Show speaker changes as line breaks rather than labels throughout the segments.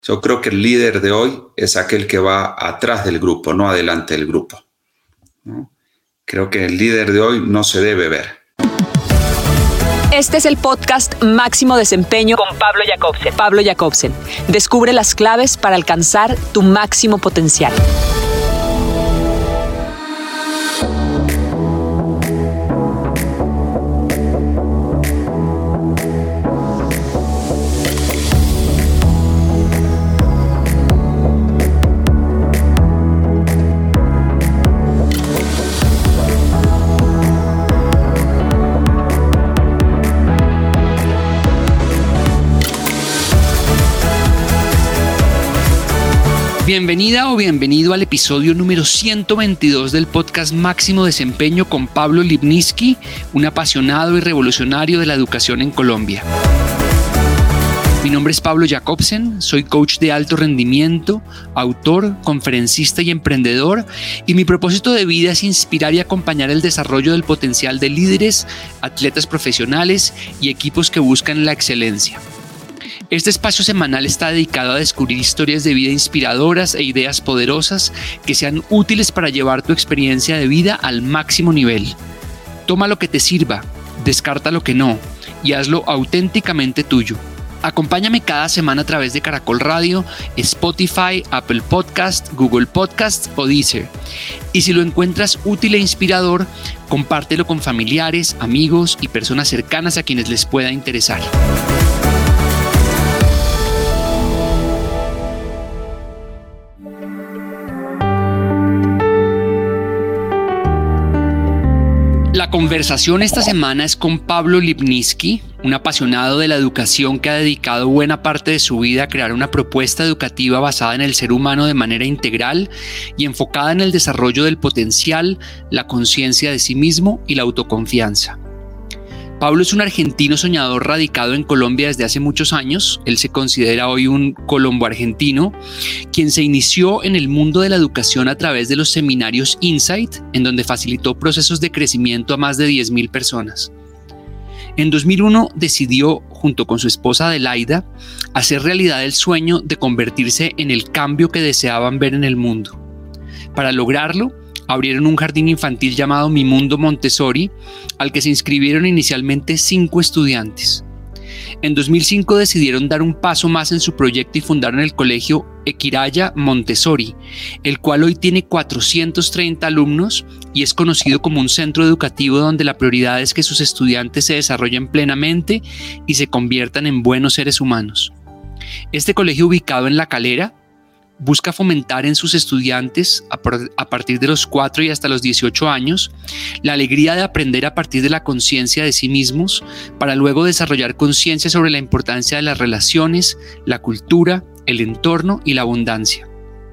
Yo creo que el líder de hoy es aquel que va atrás del grupo, no adelante del grupo, ¿no? Creo que el líder de hoy no se debe ver.
Este es el podcast Máximo Desempeño con Pablo Jacobsen. Pablo Jacobsen. Descubre las claves para alcanzar tu máximo potencial.
Bienvenida o bienvenido al episodio número 122 del podcast Máximo Desempeño con Pablo Lipnicki, un apasionado y revolucionario de la educación en Colombia. Mi nombre es Pablo Jacobsen, soy coach de alto rendimiento, autor, conferencista y emprendedor, y mi propósito de vida es inspirar y acompañar el desarrollo del potencial de líderes, atletas profesionales y equipos que buscan la excelencia. Este espacio semanal está dedicado a descubrir historias de vida inspiradoras e ideas poderosas que sean útiles para llevar tu experiencia de vida al máximo nivel. Toma lo que te sirva, descarta lo que no y hazlo auténticamente tuyo. Acompáñame cada semana a través de Caracol Radio, Spotify, Apple Podcast, Google Podcast o Deezer. Y si lo encuentras útil e inspirador, compártelo con familiares, amigos y personas cercanas a quienes les pueda interesar. La conversación esta semana es con Pablo Lipnicki, un apasionado de la educación que ha dedicado buena parte de su vida a crear una propuesta educativa basada en el ser humano de manera integral y enfocada en el desarrollo del potencial, la conciencia de sí mismo y la autoconfianza. Pablo es un argentino soñador radicado en Colombia desde hace muchos años. Él se considera hoy un colombo-argentino, quien se inició en el mundo de la educación a través de los seminarios Insight, en donde facilitó procesos de crecimiento a más de 10.000 personas. En 2001 decidió, junto con su esposa Adelaida, hacer realidad el sueño de convertirse en el cambio que deseaban ver en el mundo. Para lograrlo, abrieron un jardín infantil llamado Mi Mundo Montessori, al que se inscribieron inicialmente 5 estudiantes. En 2005 decidieron dar un paso más en su proyecto y fundaron el colegio Equiraya Montessori, el cual hoy tiene 430 alumnos y es conocido como un centro educativo donde la prioridad es que sus estudiantes se desarrollen plenamente y se conviertan en buenos seres humanos. Este colegio, ubicado en La Calera, busca fomentar en sus estudiantes, a partir de los 4 y hasta los 18 años, la alegría de aprender a partir de la conciencia de sí mismos, para luego desarrollar conciencia sobre la importancia de las relaciones, la cultura, el entorno y la abundancia.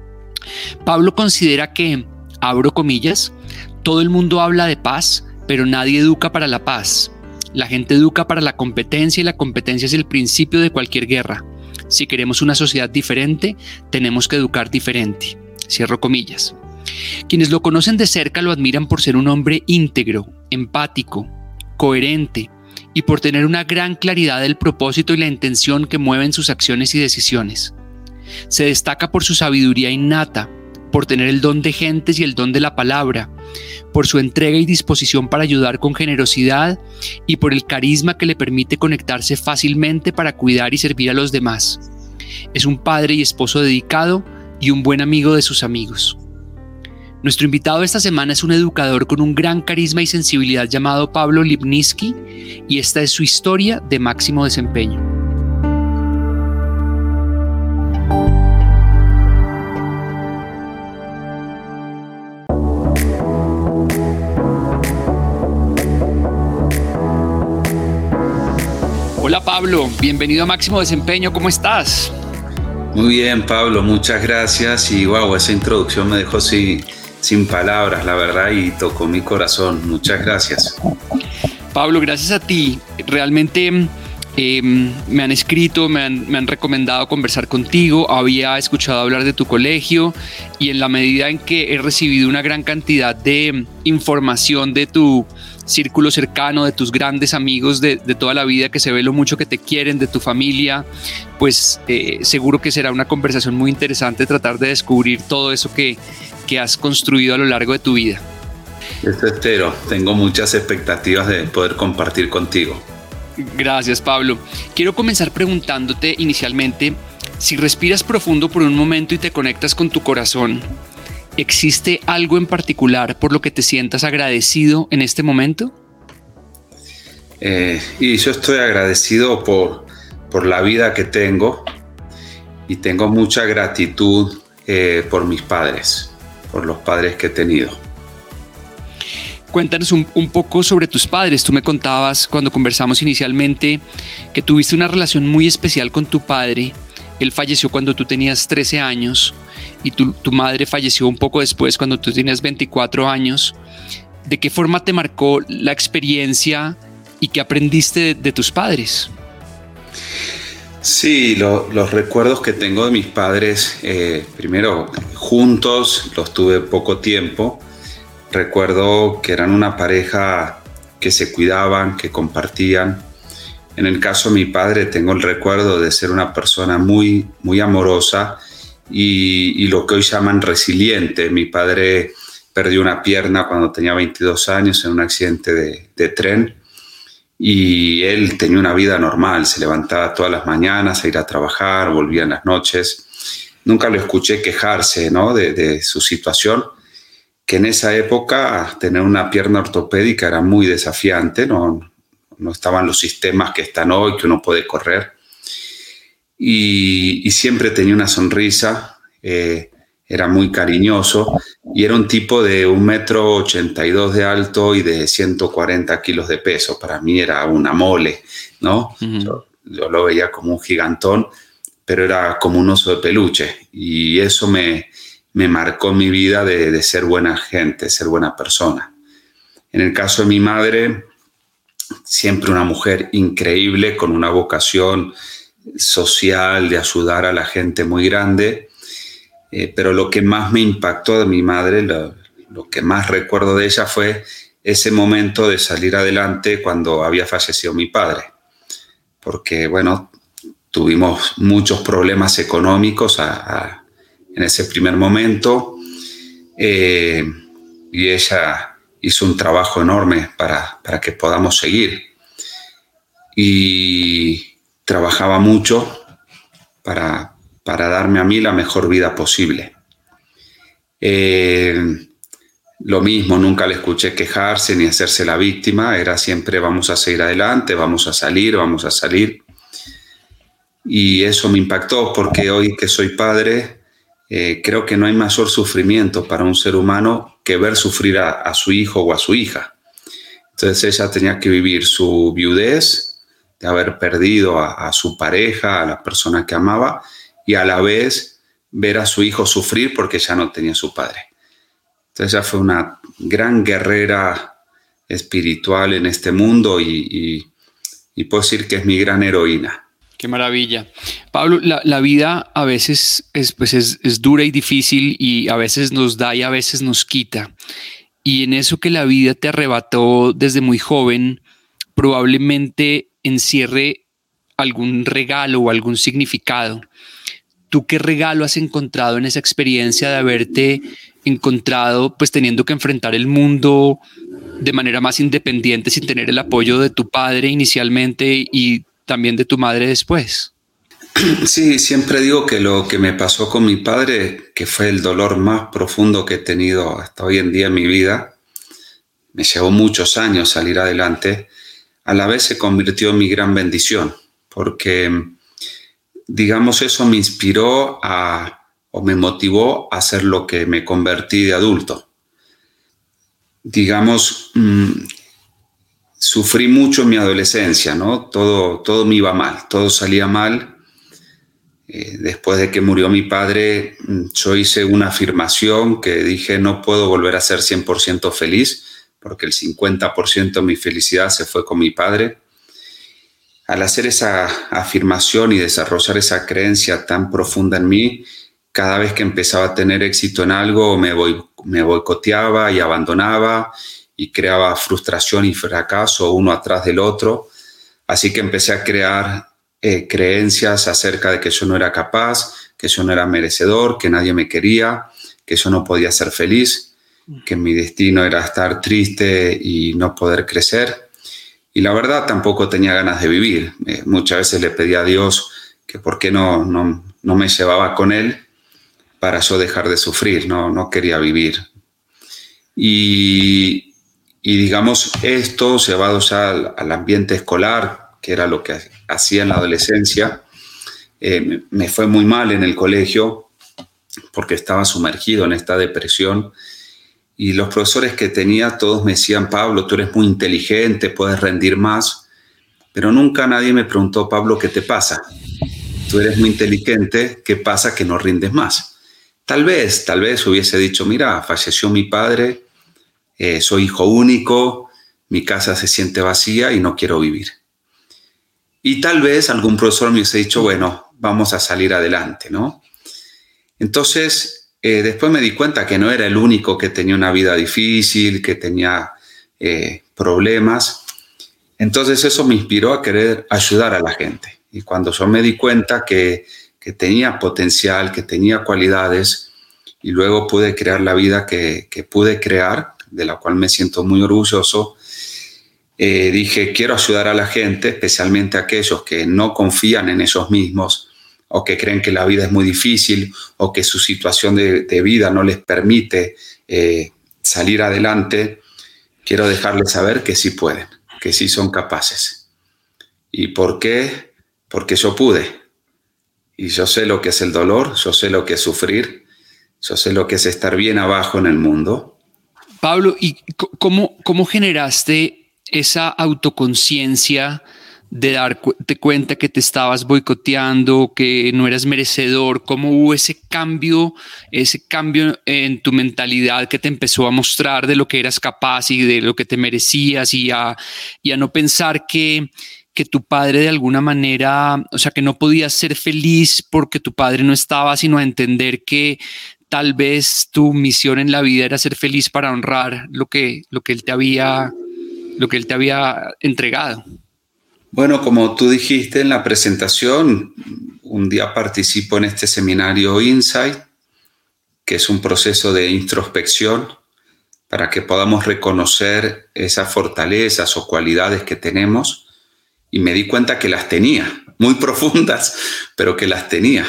Pablo considera que, abro comillas, todo el mundo habla de paz, pero nadie educa para la paz. La gente educa para la competencia y la competencia es el principio de cualquier guerra. Si queremos una sociedad diferente, tenemos que educar diferente. Cierro comillas. Quienes lo conocen de cerca lo admiran por ser un hombre íntegro, empático, coherente y por tener una gran claridad del propósito y la intención que mueven sus acciones y decisiones. Se destaca por su sabiduría innata, por tener el don de gentes y el don de la palabra, por su entrega y disposición para ayudar con generosidad y por el carisma que le permite conectarse fácilmente para cuidar y servir a los demás. Es un padre y esposo dedicado y un buen amigo de sus amigos. Nuestro invitado esta semana es un educador con un gran carisma y sensibilidad llamado Pablo Lipnicki, y esta es su historia de máximo desempeño. Hola Pablo, bienvenido a Máximo Desempeño, ¿cómo estás?
Muy bien, Pablo, muchas gracias y wow, esa introducción me dejó sin palabras, la verdad, y tocó mi corazón. Muchas gracias.
Pablo, gracias a ti. Realmente me han escrito, me han recomendado conversar contigo. Había escuchado hablar de tu colegio y en la medida en que he recibido una gran cantidad de información de tu círculo cercano, de tus grandes amigos de toda la vida, que se ve lo mucho que te quieren, de tu familia, pues seguro que será una conversación muy interesante tratar de descubrir todo eso que has construido a lo largo de tu vida.
Eso espero. Tengo muchas expectativas de poder compartir contigo.
Gracias, Pablo. Quiero comenzar preguntándote inicialmente, si respiras profundo por un momento y te conectas con tu corazón, ¿existe algo en particular por lo que te sientas agradecido en este momento?
Y yo estoy agradecido por la vida que tengo, y tengo mucha gratitud por mis padres, por los padres que he tenido.
Cuéntanos un poco sobre tus padres. Tú me contabas cuando conversamos inicialmente que tuviste una relación muy especial con tu padre. Él falleció cuando tú tenías 13 años y tu madre falleció un poco después, cuando tú tenías 24 años. ¿De qué forma te marcó la experiencia y qué aprendiste de tus padres?
Sí, los recuerdos que tengo de mis padres, primero juntos, los tuve poco tiempo. Recuerdo que eran una pareja que se cuidaban, que compartían. En el caso de mi padre, tengo el recuerdo de ser una persona muy, muy amorosa y lo que hoy llaman resiliente. Mi padre perdió una pierna cuando tenía 22 años en un accidente de tren, y él tenía una vida normal. Se levantaba todas las mañanas a ir a trabajar, volvía en las noches. Nunca lo escuché quejarse, ¿no?, de su situación, que en esa época tener una pierna ortopédica era muy desafiante. No estaban los sistemas que están hoy, que uno puede correr. Y siempre tenía una sonrisa, era muy cariñoso, y era un tipo de 1,82 m de alto y de 140 kilos de peso. Para mí era una mole, ¿no? Uh-huh. Yo lo veía como un gigantón, pero era como un oso de peluche, y eso me marcó mi vida de ser buena gente, ser buena persona. En el caso de mi madre, siempre una mujer increíble, con una vocación social de ayudar a la gente muy grande, pero lo que más me impactó de mi madre, lo que más recuerdo de ella, fue ese momento de salir adelante cuando había fallecido mi padre, porque bueno, tuvimos muchos problemas económicos en ese primer momento, y ella hizo un trabajo enorme para que podamos seguir, y trabajaba mucho para darme a mí la mejor vida posible. Lo mismo, nunca le escuché quejarse ni hacerse la víctima. Era siempre: vamos a seguir adelante, vamos a salir. Y eso me impactó, porque hoy que soy padre, creo que no hay mayor sufrimiento para un ser humano que ver sufrir a su hijo o a su hija. Entonces ella tenía que vivir su viudez, de haber perdido a su pareja, a la persona que amaba, y a la vez ver a su hijo sufrir porque ya no tenía su padre. Entonces ella fue una gran guerrera espiritual en este mundo, y puedo decir que es mi gran heroína.
Qué maravilla. Pablo, la vida a veces es dura y difícil, y a veces nos da y a veces nos quita. Y en eso que la vida te arrebató desde muy joven, probablemente encierre algún regalo o algún significado. ¿Tú qué regalo has encontrado en esa experiencia de haberte encontrado pues teniendo que enfrentar el mundo de manera más independiente, sin tener el apoyo de tu padre inicialmente y también de tu madre después?
Sí, siempre digo que lo que me pasó con mi padre, que fue el dolor más profundo que he tenido hasta hoy en día en mi vida, me llevó muchos años salir adelante, a la vez se convirtió en mi gran bendición, porque digamos eso me inspiró o me motivó a hacer lo que me convertí de adulto. Digamos, sufrí mucho en mi adolescencia, ¿no? Todo me iba mal, todo salía mal. Después de que murió mi padre, yo hice una afirmación que dije: no puedo volver a ser 100% feliz, porque el 50% de mi felicidad se fue con mi padre. Al hacer esa afirmación y desarrollar esa creencia tan profunda en mí, cada vez que empezaba a tener éxito en algo me boicoteaba y abandonaba, y creaba frustración y fracaso uno atrás del otro. Así que empecé a crear creencias acerca de que yo no era capaz, que yo no era merecedor, que nadie me quería, que yo no podía ser feliz, que mi destino era estar triste y no poder crecer. Y la verdad tampoco tenía ganas de vivir. Muchas veces le pedía a Dios que por qué no me llevaba con Él para yo dejar de sufrir, no quería vivir. Y digamos, esto llevado ya al ambiente escolar, que era lo que hacía en la adolescencia, me fue muy mal en el colegio porque estaba sumergido en esta depresión. Y los profesores que tenía, todos me decían, Pablo, tú eres muy inteligente, puedes rendir más. Pero nunca nadie me preguntó, Pablo, ¿qué te pasa? Tú eres muy inteligente, ¿qué pasa que no rindes más? Tal vez hubiese dicho, mira, falleció mi padre, soy hijo único, mi casa se siente vacía y no quiero vivir. Y tal vez algún profesor me hubiese dicho, bueno, vamos a salir adelante, ¿no? Entonces, después me di cuenta que no era el único que tenía una vida difícil, que tenía problemas. Entonces eso me inspiró a querer ayudar a la gente. Y cuando yo me di cuenta que tenía potencial, que tenía cualidades, y luego pude crear la vida que pude crear, de la cual me siento muy orgulloso, dije, quiero ayudar a la gente, especialmente a aquellos que no confían en ellos mismos, o que creen que la vida es muy difícil, o que su situación de vida no les permite salir adelante. Quiero dejarles saber que sí pueden, que sí son capaces. ¿Y por qué? Porque yo pude. Y yo sé lo que es el dolor, yo sé lo que es sufrir, yo sé lo que es estar bien abajo en el mundo.
Pablo, ¿y cómo generaste esa autoconciencia de darte cuenta que te estabas boicoteando, que no eras merecedor? ¿Cómo hubo ese cambio en tu mentalidad que te empezó a mostrar de lo que eras capaz y de lo que te merecías y a no pensar que tu padre de alguna manera, o sea, que no podías ser feliz porque tu padre no estaba, sino a entender que tal vez tu misión en la vida era ser feliz para honrar lo que él te había entregado?
Bueno, como tú dijiste en la presentación, un día participo en este seminario Insight, que es un proceso de introspección para que podamos reconocer esas fortalezas o cualidades que tenemos, y me di cuenta que las tenía, muy profundas, pero que las tenía,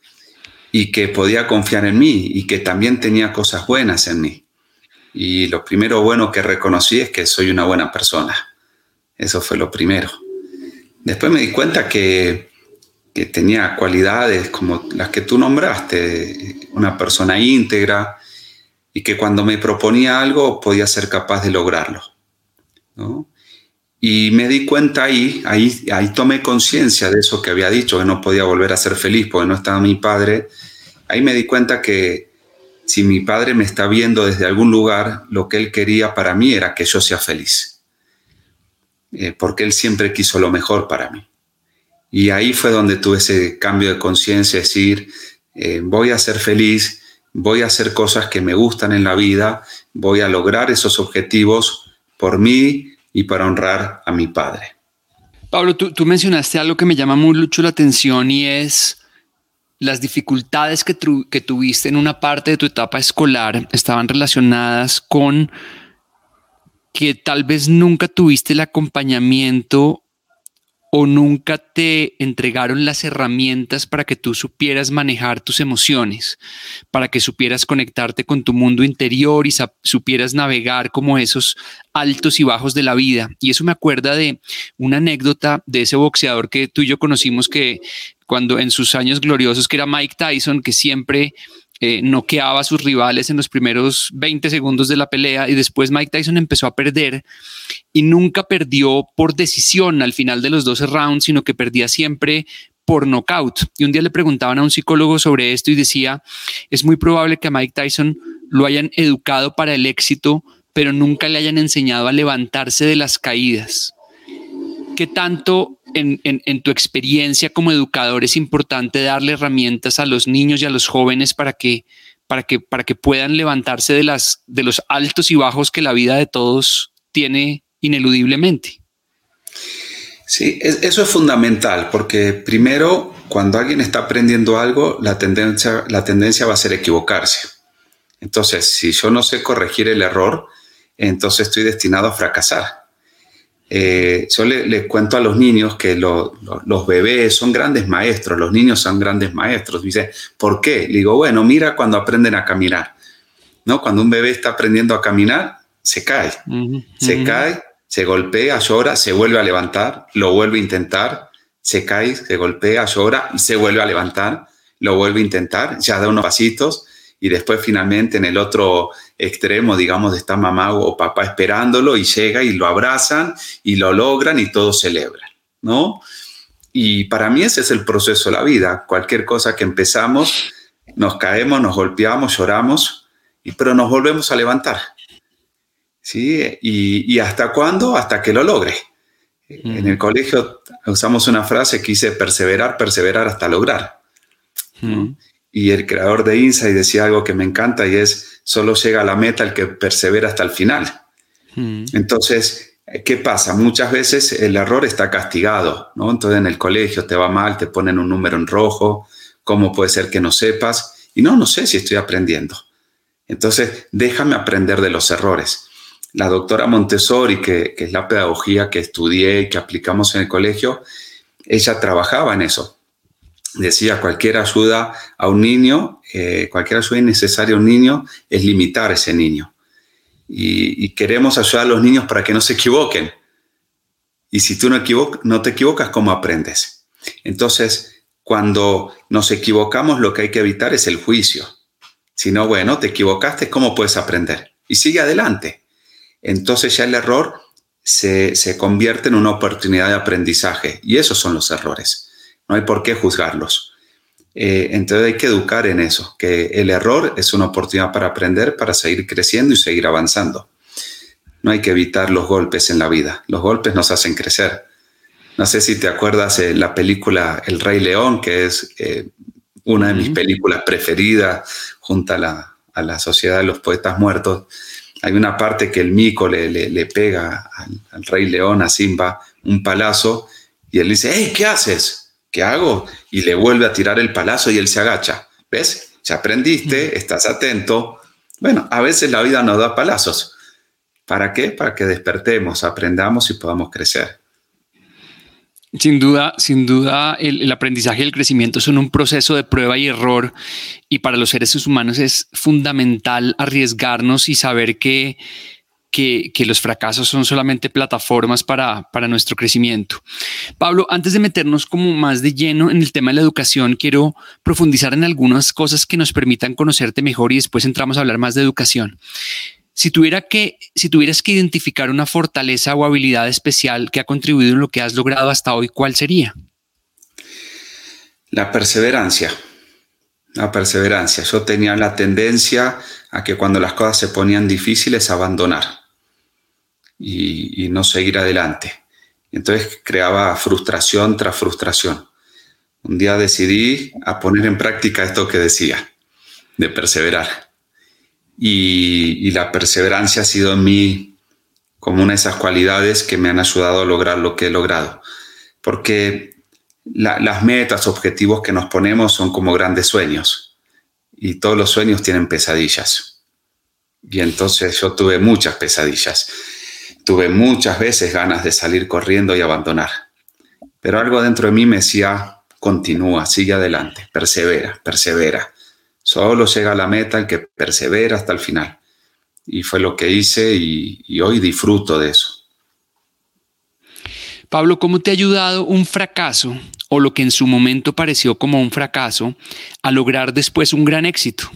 y que podía confiar en mí y que también tenía cosas buenas en mí. Y lo primero bueno que reconocí es que soy una buena persona. Eso fue lo primero. Después me di cuenta que tenía cualidades como las que tú nombraste, una persona íntegra, y que cuando me proponía algo podía ser capaz de lograrlo, ¿no? Y me di cuenta ahí tomé conciencia de eso que había dicho, que no podía volver a ser feliz porque no estaba mi padre. Ahí me di cuenta que si mi padre me está viendo desde algún lugar, lo que él quería para mí era que yo sea feliz. Porque él siempre quiso lo mejor para mí. Y ahí fue donde tuve ese cambio de conciencia, decir, voy a ser feliz, voy a hacer cosas que me gustan en la vida, voy a lograr esos objetivos por mí y para honrar a mi padre.
Pablo, tú mencionaste algo que me llama mucho la atención, y es las dificultades que tuviste en una parte de tu etapa escolar estaban relacionadas con que tal vez nunca tuviste el acompañamiento o nunca te entregaron las herramientas para que tú supieras manejar tus emociones, para que supieras conectarte con tu mundo interior y supieras navegar como esos altos y bajos de la vida. Y eso me acuerda de una anécdota de ese boxeador que tú y yo conocimos, que cuando en sus años gloriosos, que era Mike Tyson, que siempre noqueaba a sus rivales en los primeros 20 segundos de la pelea, y después Mike Tyson empezó a perder y nunca perdió por decisión al final de los 12 rounds, sino que perdía siempre por nocaut. Y un día le preguntaban a un psicólogo sobre esto y decía, es muy probable que a Mike Tyson lo hayan educado para el éxito, pero nunca le hayan enseñado a levantarse de las caídas. ¿Qué tanto en tu experiencia como educador es importante darle herramientas a los niños y a los jóvenes para que para que puedan levantarse de los altos y bajos que la vida de todos tiene ineludiblemente.
Sí, eso es fundamental, porque primero, cuando alguien está aprendiendo algo, la tendencia va a ser equivocarse. Entonces, si yo no sé corregir el error, entonces estoy destinado a fracasar. Yo le cuento a los niños que los bebés son grandes maestros, los niños son grandes maestros. Me dice, ¿por qué? Le digo, bueno, mira cuando aprenden a caminar, ¿no? Cuando un bebé está aprendiendo a caminar, se cae, cae, se golpea, llora, se vuelve a levantar, lo vuelve a intentar, se cae, se golpea, llora, se vuelve a levantar, lo vuelve a intentar, ya da unos pasitos y después finalmente en el otro extremo, digamos, está mamá o papá esperándolo y llega y lo abrazan y lo logran y todos celebran, ¿no? Y para mí ese es el proceso de la vida. Cualquier cosa que empezamos, nos caemos, nos golpeamos, lloramos, pero nos volvemos a levantar. ¿Sí? ¿Y hasta cuándo? Hasta que lo logre. En el colegio usamos una frase que dice perseverar hasta lograr. ¿No? Y el creador de Insight decía algo que me encanta y es, solo llega a la meta el que persevera hasta el final. Entonces, ¿qué pasa? Muchas veces el error está castigado, ¿no? Entonces en el colegio te va mal, te ponen un número en rojo, ¿cómo puede ser que no sepas? Y no sé si estoy aprendiendo. Entonces, déjame aprender de los errores. La doctora Montessori, que es la pedagogía que estudié y que aplicamos en el colegio, ella trabajaba en eso. Decía, cualquier ayuda a un niño, cualquier ayuda innecesaria a un niño es limitar a ese niño. Y queremos ayudar a los niños para que no se equivoquen. Y si tú no te equivocas, ¿cómo aprendes? Entonces, cuando nos equivocamos, lo que hay que evitar es el juicio. Si no, bueno, te equivocaste, ¿cómo puedes aprender? Y sigue adelante. Entonces ya el error se convierte en una oportunidad de aprendizaje. Y esos son los errores. No hay por qué juzgarlos. Entonces hay que educar en eso, que el error es una oportunidad para aprender, para seguir creciendo y seguir avanzando. No hay que evitar los golpes en la vida. Los golpes nos hacen crecer. No sé si te acuerdas la película El Rey León, que es una de mis películas preferidas junto a la Sociedad de los Poetas Muertos. Hay una parte que el mico le pega al Rey León, a Simba, un palazo y él dice, ¡hey! ¿Qué haces? ¿Qué hago? Y le vuelve a tirar el palazo y él se agacha. ¿Ves? Ya aprendiste, estás atento. Bueno, a veces la vida nos da palazos. ¿Para qué? Para que despertemos, aprendamos y podamos crecer.
Sin duda, el aprendizaje y el crecimiento son un proceso de prueba y error, y para los seres humanos es fundamental arriesgarnos y saber que los fracasos son solamente plataformas para nuestro crecimiento. Pablo, antes de meternos como más de lleno en el tema de la educación, quiero profundizar en algunas cosas que nos permitan conocerte mejor y después entramos a hablar más de educación. Si tuvieras que identificar una fortaleza o habilidad especial que ha contribuido en lo que has logrado hasta hoy, ¿cuál sería?
La perseverancia. Yo tenía la tendencia a que cuando las cosas se ponían difíciles, abandonar y no seguir adelante. Entonces creaba frustración tras frustración. Un día decidí a poner en práctica esto que decía, de perseverar. Y la perseverancia ha sido en mí como una de esas cualidades que me han ayudado a lograr lo que he logrado. Porque las metas, objetivos que nos ponemos son como grandes sueños. Y todos los sueños tienen pesadillas. Y entonces yo tuve muchas pesadillas. Tuve muchas veces ganas de salir corriendo y abandonar. Pero algo dentro de mí me decía, continúa, sigue adelante, persevera. Solo llega a la meta el que persevera hasta el final. Y fue lo que hice y hoy disfruto de eso.
Pablo, ¿cómo te ha ayudado un fracaso o lo que en su momento pareció como un fracaso a lograr después un gran éxito?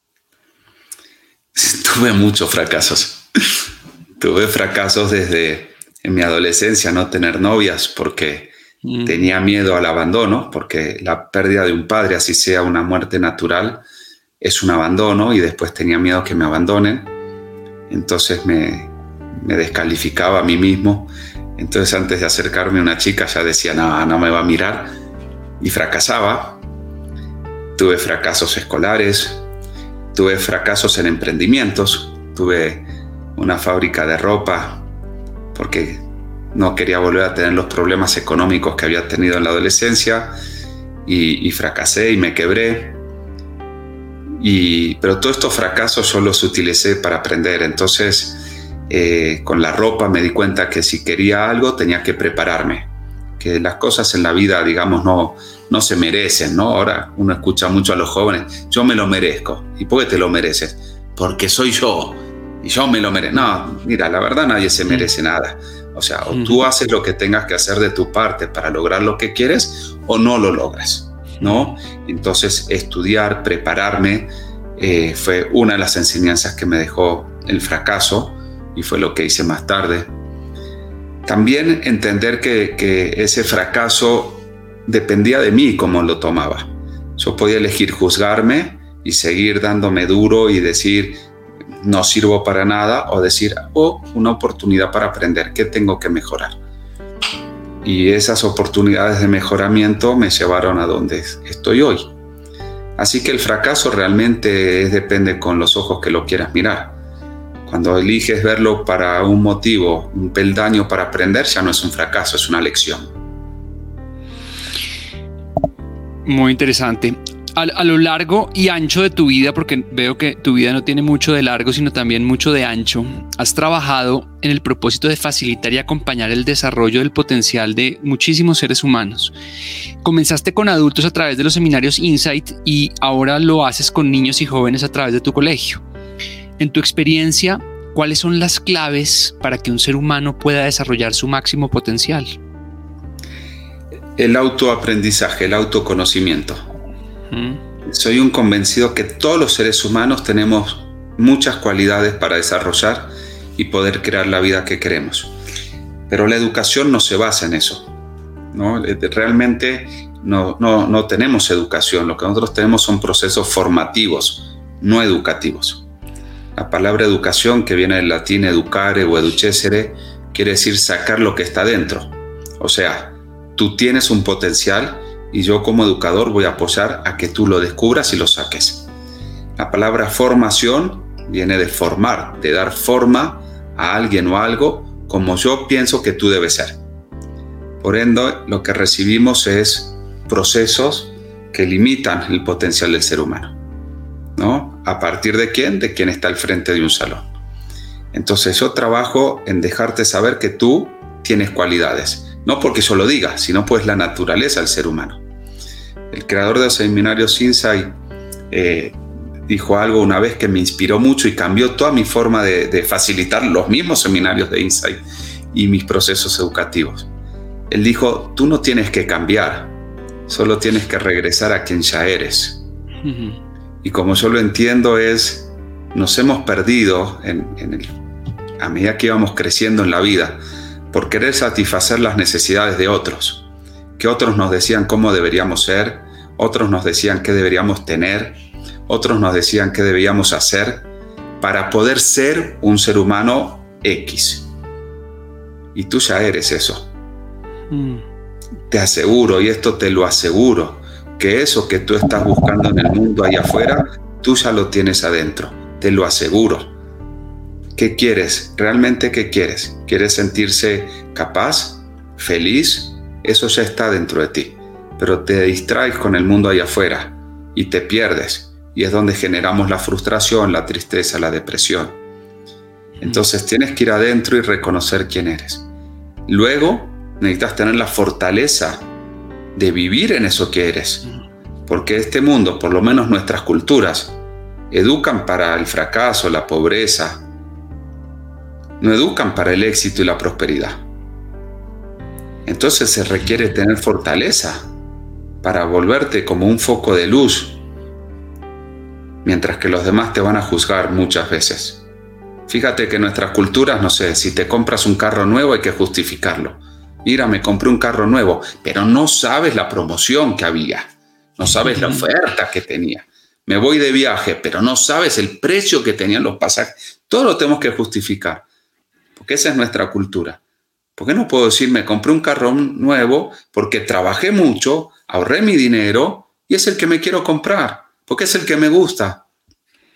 Tuve muchos fracasos. Tuve fracasos desde en mi adolescencia, no tener novias porque tenía miedo al abandono, porque la pérdida de un padre, así sea una muerte natural, es un abandono y después tenía miedo que me abandonen. Entonces me descalificaba a mí mismo. Entonces antes de acercarme a una chica ya decía, no me va a mirar y fracasaba. Tuve fracasos escolares, tuve fracasos en emprendimientos, tuve una fábrica de ropa porque no quería volver a tener los problemas económicos que había tenido en la adolescencia y fracasé y me quebré. Pero todos estos fracasos yo los utilicé para aprender. Entonces, con la ropa me di cuenta que si quería algo tenía que prepararme, que las cosas en la vida, digamos, no se merecen, ¿no? Ahora uno escucha mucho a los jóvenes, yo me lo merezco. ¿Y por qué te lo mereces? Porque soy yo y yo me lo merezco. No, mira, la verdad nadie se merece nada. O sea, o tú haces lo que tengas que hacer de tu parte para lograr lo que quieres o no lo logras, ¿no? Entonces, estudiar, prepararme, fue una de las enseñanzas que me dejó el fracaso y fue lo que hice más tarde. También entender que ese fracaso dependía de mí cómo lo tomaba. Yo podía elegir juzgarme y seguir dándome duro y decir no sirvo para nada, o decir una oportunidad para aprender, ¿qué tengo que mejorar? Y esas oportunidades de mejoramiento me llevaron a donde estoy hoy. Así que el fracaso realmente depende con los ojos que lo quieras mirar. Cuando eliges verlo para un motivo, un peldaño para aprender, ya no es un fracaso, es una lección.
Muy interesante. A lo largo y ancho de tu vida, porque veo que tu vida no tiene mucho de largo, sino también mucho de ancho, has trabajado en el propósito de facilitar y acompañar el desarrollo del potencial de muchísimos seres humanos. Comenzaste con adultos a través de los seminarios Insight y ahora lo haces con niños y jóvenes a través de tu colegio. En tu experiencia, ¿cuáles son las claves para que un ser humano pueda desarrollar su máximo potencial?
El autoaprendizaje, el autoconocimiento. Soy un convencido que todos los seres humanos tenemos muchas cualidades para desarrollar y poder crear la vida que queremos. Pero la educación no se basa en eso, ¿no? Realmente no tenemos educación. Lo que nosotros tenemos son procesos formativos, no educativos. La palabra educación, que viene del latín educare o educere, quiere decir sacar lo que está dentro. O sea, tú tienes un potencial y yo como educador voy a apoyar a que tú lo descubras y lo saques. La palabra formación viene de formar, de dar forma a alguien o algo como yo pienso que tú debes ser. Por ende, lo que recibimos es procesos que limitan el potencial del ser humano, ¿no? ¿A partir de quién? De quien está al frente de un salón. Entonces yo trabajo en dejarte saber que tú tienes cualidades. No porque yo lo diga, sino pues la naturaleza del ser humano. El creador de los seminarios Insight dijo algo una vez que me inspiró mucho y cambió toda mi forma de facilitar los mismos seminarios de Insight y mis procesos educativos. Él dijo, tú no tienes que cambiar, solo tienes que regresar a quien ya eres. Y como yo lo entiendo es, nos hemos perdido a medida que íbamos creciendo en la vida, por querer satisfacer las necesidades de otros, que otros nos decían cómo deberíamos ser, otros nos decían qué deberíamos tener, otros nos decían qué deberíamos hacer para poder ser un ser humano X. Y tú ya eres eso. Te aseguro, y esto te lo aseguro, que eso que tú estás buscando en el mundo allá afuera, tú ya lo tienes adentro, te lo aseguro. ¿Qué quieres? ¿Realmente qué quieres? ¿Quieres sentirse capaz? ¿Feliz? Eso ya está dentro de ti. Pero te distraes con el mundo allá afuera y te pierdes. Y es donde generamos la frustración, la tristeza, la depresión. Entonces tienes que ir adentro y reconocer quién eres. Luego necesitas tener la fortaleza de vivir en eso que eres. Porque este mundo, por lo menos nuestras culturas, educan para el fracaso, la pobreza. No educan para el éxito y la prosperidad. Entonces se requiere tener fortaleza para volverte como un foco de luz, mientras que los demás te van a juzgar muchas veces. Fíjate que en nuestras culturas, no sé, si te compras un carro nuevo hay que justificarlo. Mira, me compré un carro nuevo, pero no sabes la promoción que había, no sabes la oferta que tenía. Me voy de viaje, pero no sabes el precio que tenían los pasajes. Todo lo tenemos que justificar. Porque esa es nuestra cultura. ¿Por qué no puedo decir, me compré un carro nuevo porque trabajé mucho, ahorré mi dinero y es el que me quiero comprar? Porque es el que me gusta.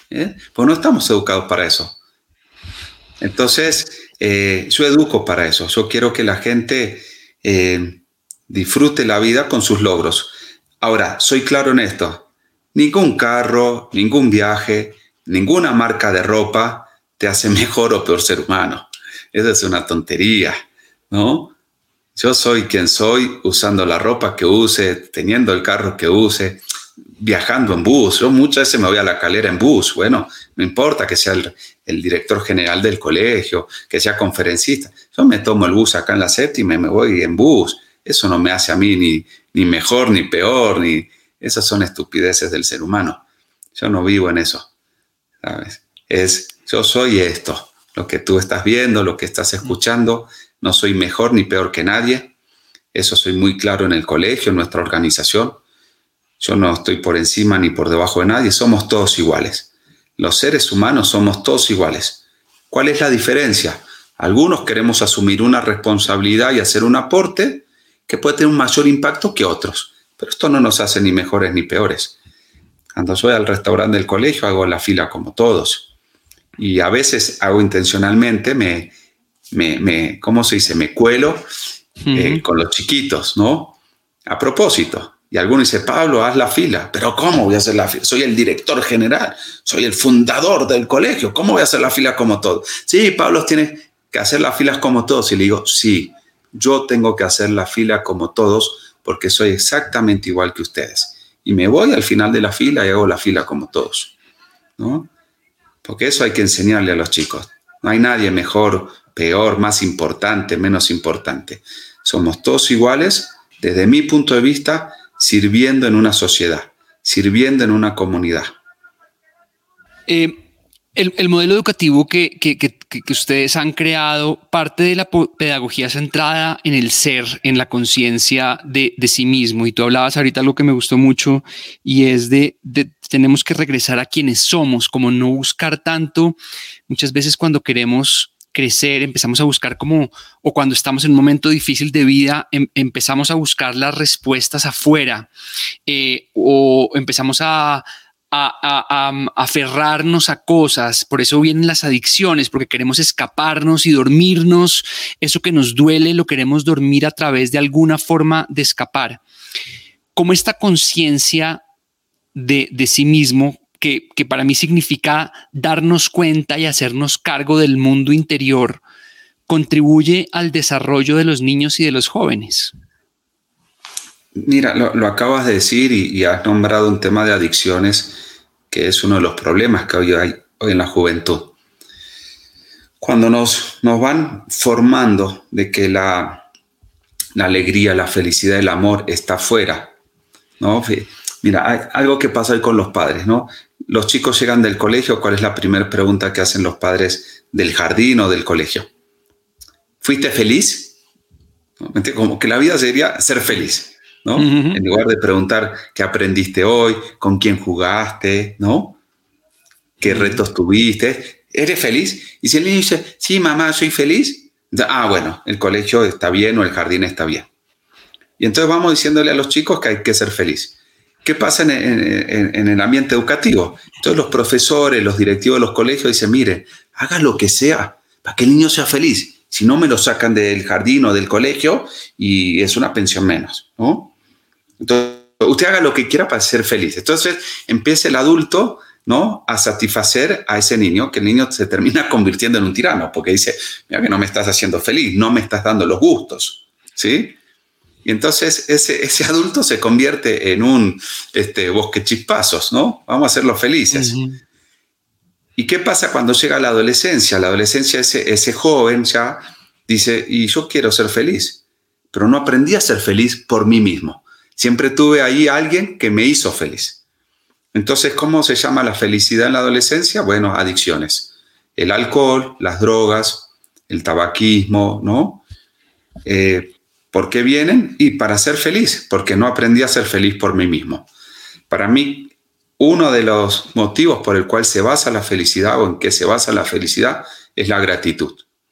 Pues no estamos educados para eso. Entonces, yo educo para eso. Yo quiero que la gente disfrute la vida con sus logros. Ahora, soy claro en esto. Ningún carro, ningún viaje, ninguna marca de ropa te hace mejor o peor ser humano. Eso es una tontería, ¿no? Yo soy quien soy, usando la ropa que use, teniendo el carro que use, viajando en bus. Yo muchas veces me voy a La Calera en bus. Bueno, no importa que sea el director general del colegio, que sea conferencista. Yo me tomo el bus acá en la Séptima y me voy en bus. Eso no me hace a mí ni mejor ni peor, esas son estupideces del ser humano. Yo no vivo en eso, ¿sabes? Yo soy esto, lo que tú estás viendo, lo que estás escuchando. No soy mejor ni peor que nadie. Eso soy muy claro en el colegio, en nuestra organización. Yo no estoy por encima ni por debajo de nadie. Somos todos iguales. Los seres humanos somos todos iguales. ¿Cuál es la diferencia? Algunos queremos asumir una responsabilidad y hacer un aporte que puede tener un mayor impacto que otros. Pero esto no nos hace ni mejores ni peores. Cuando yo voy al restaurante del colegio hago la fila como todos. Y a veces hago intencionalmente, ¿cómo se dice? Me cuelo con los chiquitos, ¿no? A propósito. Y alguno dice, Pablo, haz la fila. ¿Pero cómo voy a hacer la fila? Soy el director general, soy el fundador del colegio. ¿Cómo voy a hacer la fila como todos? Sí, Pablo tiene que hacer las filas como todos. Y le digo, sí, yo tengo que hacer la fila como todos porque soy exactamente igual que ustedes. Y me voy al final de la fila y hago la fila como todos, ¿no? Porque eso hay que enseñarle a los chicos. No hay nadie mejor, peor, más importante, menos importante. Somos todos iguales, desde mi punto de vista, sirviendo en una sociedad, sirviendo en una comunidad.
El modelo educativo que ustedes han creado parte de la pedagogía centrada en el ser, en la conciencia de sí mismo. Y tú hablabas ahorita algo que me gustó mucho y es de tenemos que regresar a quienes somos, como no buscar tanto. Muchas veces cuando queremos crecer empezamos a buscar o cuando estamos en un momento difícil de vida empezamos a buscar las respuestas afuera o empezamos a aferrarnos a cosas. Por eso vienen las adicciones, porque queremos escaparnos y dormirnos. Eso que nos duele lo queremos dormir a través de alguna forma de escapar. Como esta conciencia de sí mismo, que para mí significa darnos cuenta y hacernos cargo del mundo interior, contribuye al desarrollo de los niños y de los jóvenes.
Mira, lo acabas de decir y has nombrado un tema de adicciones que es uno de los problemas que hoy hay en la juventud. Cuando nos van formando de que la alegría, la felicidad, el amor está afuera, ¿no? Mira, hay algo que pasa hoy con los padres, ¿no? Los chicos llegan del colegio, ¿cuál es la primera pregunta que hacen los padres del jardín o del colegio? ¿Fuiste feliz? Como que la vida sería ser feliz, ¿no? Uh-huh. En lugar de preguntar qué aprendiste hoy, con quién jugaste, ¿no? ¿Qué retos tuviste? ¿Eres feliz? Y si el niño dice, sí, mamá, soy feliz. Bueno, el colegio está bien o el jardín está bien. Y entonces vamos diciéndole a los chicos que hay que ser feliz. ¿Qué pasa en el ambiente educativo? Entonces los profesores, los directivos de los colegios dicen, mire, haga lo que sea para que el niño sea feliz. Si no, me lo sacan del jardín o del colegio y es una pensión menos, ¿no? Entonces, usted haga lo que quiera para ser feliz. Entonces, empieza el adulto, ¿no?, a satisfacer a ese niño, que el niño se termina convirtiendo en un tirano, porque dice, mira que no me estás haciendo feliz, no me estás dando los gustos, ¿sí? Y entonces ese adulto se convierte en un bosque chispazos, ¿no? Vamos a hacerlos felices. Uh-huh. ¿Y qué pasa cuando llega la adolescencia? La adolescencia, ese joven ya dice, y yo quiero ser feliz, pero no aprendí a ser feliz por mí mismo. Siempre tuve ahí a alguien que me hizo feliz. Entonces, ¿cómo se llama la felicidad en la adolescencia? Bueno, adicciones. El alcohol, las drogas, el tabaquismo, ¿no? ¿Por qué vienen? Y para ser feliz, porque no aprendí a ser feliz por mí mismo. Para mí, uno de los motivos por el cual se basa la felicidad o en que se basa la felicidad es la gratitud.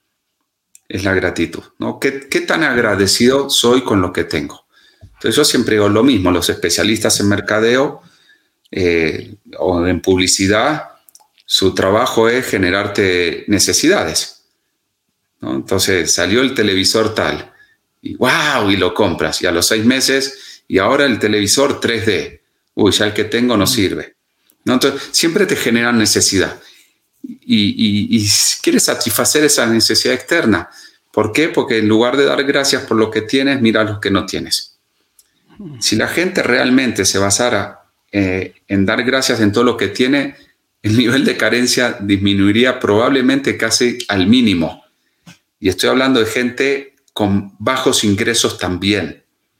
Es la gratitud, ¿no? ¿Qué tan agradecido soy con lo que tengo? Entonces yo siempre digo lo mismo. Los especialistas en mercadeo o en publicidad su trabajo es generarte necesidades, ¿no? Entonces salió el televisor tal, y ¡wow! Y lo compras, y a los 6 meses, y ahora el televisor 3D. Uy, ya el que tengo no sirve, ¿no? Entonces siempre te generan necesidad. Y quieres satisfacer esa necesidad externa. ¿Por qué? Porque en lugar de dar gracias por lo que tienes, mira lo que no tienes. Si la gente realmente se basara en dar gracias en todo lo que tiene, el nivel de carencia disminuiría probablemente casi al mínimo. Y estoy hablando de gente con bajos ingresos también,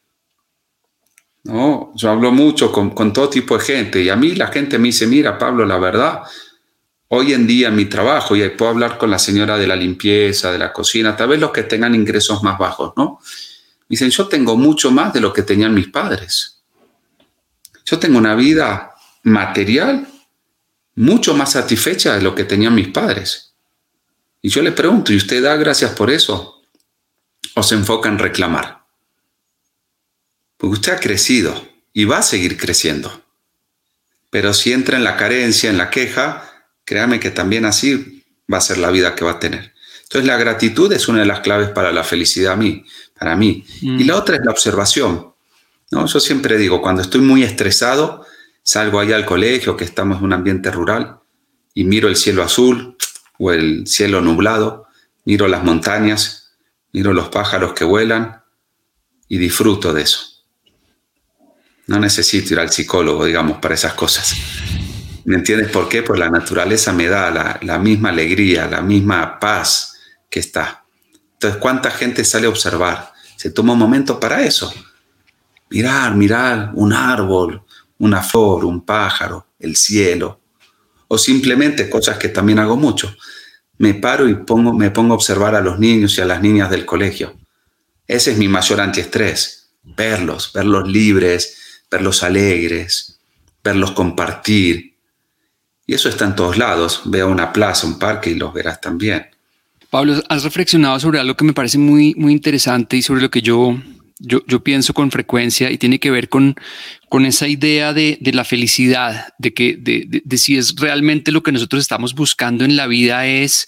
¿no? Yo hablo mucho con todo tipo de gente, y a mí la gente me dice, mira, Pablo, la verdad, hoy en día en mi trabajo, y puedo hablar con la señora de la limpieza, de la cocina, tal vez los que tengan ingresos más bajos, ¿no? Me dicen, yo tengo mucho más de lo que tenían mis padres. Yo tengo una vida material mucho más satisfecha de lo que tenían mis padres. Y yo les pregunto, ¿y usted da gracias por eso? ¿O se enfoca en reclamar? Porque usted ha crecido y va a seguir creciendo. Pero si entra en la carencia, en la queja, créame que también así va a ser la vida que va a tener. Entonces la gratitud es una de las claves para la felicidad para mí. Y la otra es la observación, ¿no? Yo siempre digo, cuando estoy muy estresado, salgo allá al colegio, que estamos en un ambiente rural, y miro el cielo azul o el cielo nublado, miro las montañas, miro los pájaros que vuelan y disfruto de eso. No necesito ir al psicólogo, digamos, para esas cosas. ¿Me entiendes por qué? Pues la naturaleza me da la misma alegría, la misma paz que está. Entonces, ¿cuánta gente sale a observar? Se toma un momento para eso. Mirar un árbol, una flor, un pájaro, el cielo. O simplemente cosas que también hago mucho. Me paro y me pongo a observar a los niños y a las niñas del colegio. Ese es mi mayor antiestrés. Verlos libres, verlos alegres, verlos compartir. Y eso está en todos lados. Ve a una plaza, un parque y los verás también.
Pablo, has reflexionado sobre algo que me parece muy, muy interesante y sobre lo que yo pienso con frecuencia, y tiene que ver con esa idea de la felicidad, de si es realmente lo que nosotros estamos buscando en la vida, es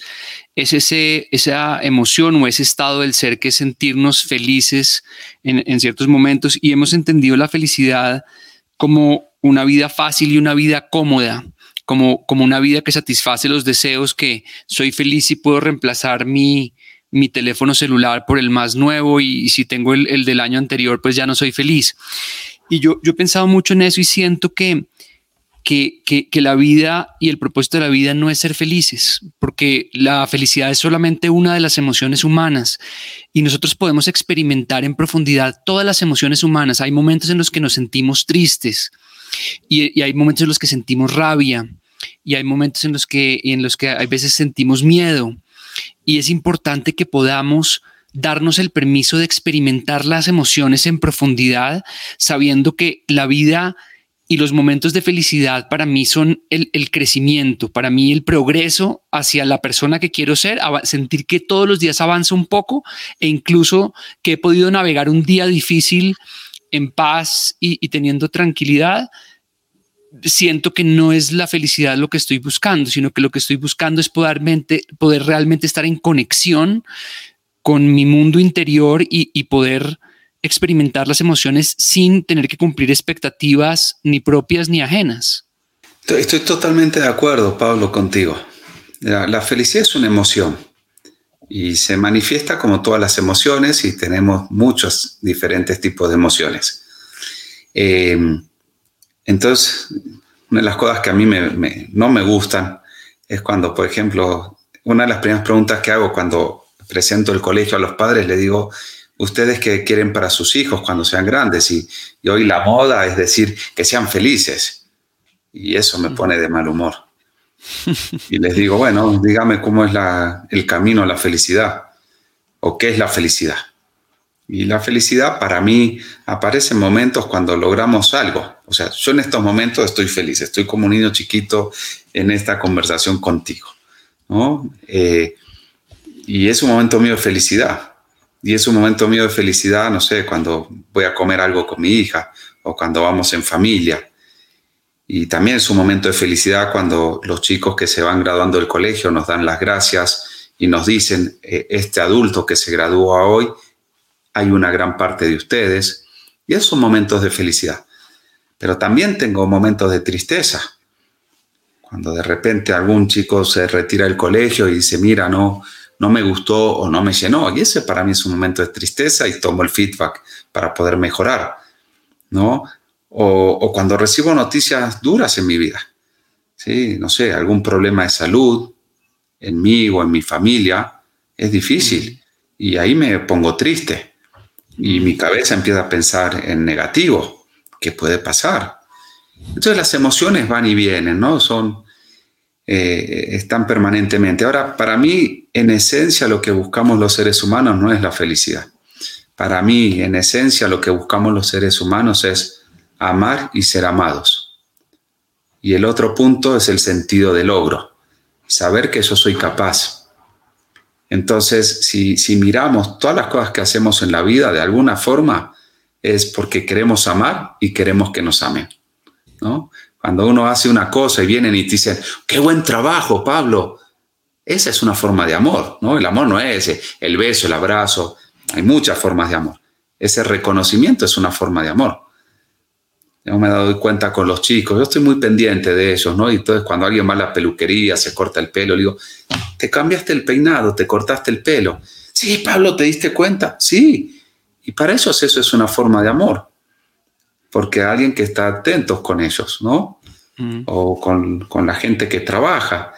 esa emoción o ese estado del ser que es sentirnos felices en ciertos momentos, y hemos entendido la felicidad como una vida fácil y una vida cómoda, como una vida que satisface los deseos, que soy feliz y puedo reemplazar mi teléfono celular por el más nuevo, y si tengo el del año anterior, pues ya no soy feliz. Y yo he pensado mucho en eso, y siento que la vida y el propósito de la vida no es ser felices, porque la felicidad es solamente una de las emociones humanas, y nosotros podemos experimentar en profundidad todas las emociones humanas. Hay momentos en los que nos sentimos tristes, y hay momentos en los que sentimos rabia, y hay momentos en los que hay veces sentimos miedo. Y es importante que podamos darnos el permiso de experimentar las emociones en profundidad, sabiendo que la vida y los momentos de felicidad para mí son el crecimiento, para mí el progreso hacia la persona que quiero ser, sentir que todos los días avanzo un poco, e incluso que he podido navegar un día difícil en paz y teniendo tranquilidad. Siento que no es la felicidad lo que estoy buscando, sino que lo que estoy buscando es poder realmente estar en conexión con mi mundo interior y poder experimentar las emociones sin tener que cumplir expectativas ni propias ni ajenas.
Estoy totalmente de acuerdo, Pablo, contigo. La felicidad es una emoción y se manifiesta como todas las emociones, y tenemos muchos diferentes tipos de emociones. Entonces, una de las cosas que a mí no me gustan es cuando, por ejemplo, una de las primeras preguntas que hago cuando presento el colegio a los padres, le digo, ¿ustedes qué quieren para sus hijos cuando sean grandes? Y hoy la moda es decir que sean felices. Y eso me pone de mal humor. Y les digo, bueno, dígame cómo es el camino a la felicidad, o qué es la felicidad. Y la felicidad para mí aparece en momentos cuando logramos algo. O sea, yo en estos momentos estoy feliz, estoy como un niño chiquito en esta conversación contigo, ¿no? Y es un momento mío de felicidad. Y es un momento mío de felicidad, no sé, cuando voy a comer algo con mi hija o cuando vamos en familia. Y también es un momento de felicidad cuando los chicos que se van graduando del colegio nos dan las gracias y nos dicen, este adulto que se gradúa hoy, hay una gran parte de ustedes. Y esos son momentos de felicidad. Pero también tengo momentos de tristeza. Cuando de repente algún chico se retira del colegio y dice, mira, no me gustó o no me llenó. Y ese para mí es un momento de tristeza y tomo el feedback para poder mejorar, ¿no? O cuando recibo noticias duras en mi vida, ¿sí? No sé, algún problema de salud en mí o en mi familia, es difícil. Y ahí me pongo triste. Y mi cabeza empieza a pensar en negativo, que puede pasar. Entonces las emociones van y vienen, ¿no? Están permanentemente. Ahora, para mí, en esencia, lo que buscamos los seres humanos no es la felicidad. Para mí, en esencia, lo que buscamos los seres humanos es amar y ser amados. Y el otro punto es el sentido de logro, saber que yo soy capaz. Entonces, si miramos todas las cosas que hacemos en la vida, de alguna forma, es porque queremos amar y queremos que nos amen, ¿no? Cuando uno hace una cosa y vienen y te dicen, ¡qué buen trabajo, Pablo! Esa es una forma de amor, ¿no? El amor no es el beso, el abrazo. Hay muchas formas de amor. Ese reconocimiento es una forma de amor. Yo me he dado cuenta con los chicos. Yo estoy muy pendiente de ellos, ¿no? Y entonces cuando alguien va a la peluquería, se corta el pelo, le digo, ¿te cambiaste el peinado? ¿Te cortaste el pelo? Sí, Pablo, ¿te diste cuenta? Sí. Y para ellos eso es una forma de amor. Porque hay alguien que está atento con ellos, ¿no? O con la gente que trabaja.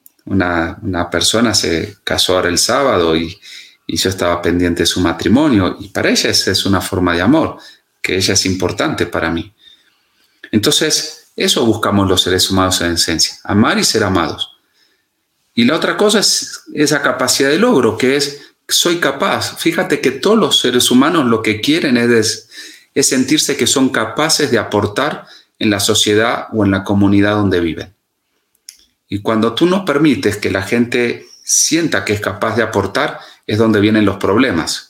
Una persona se casó ahora el sábado y yo estaba pendiente de su matrimonio. Y para ella esa es una forma de amor, que ella es importante para mí. Entonces, eso buscamos los seres humanos en esencia, amar y ser amados. Y la otra cosa es esa capacidad de logro, que es, soy capaz. Fíjate que todos los seres humanos lo que quieren es sentirse que son capaces de aportar en la sociedad o en la comunidad donde viven. Y cuando tú no permites que la gente sienta que es capaz de aportar, es donde vienen los problemas.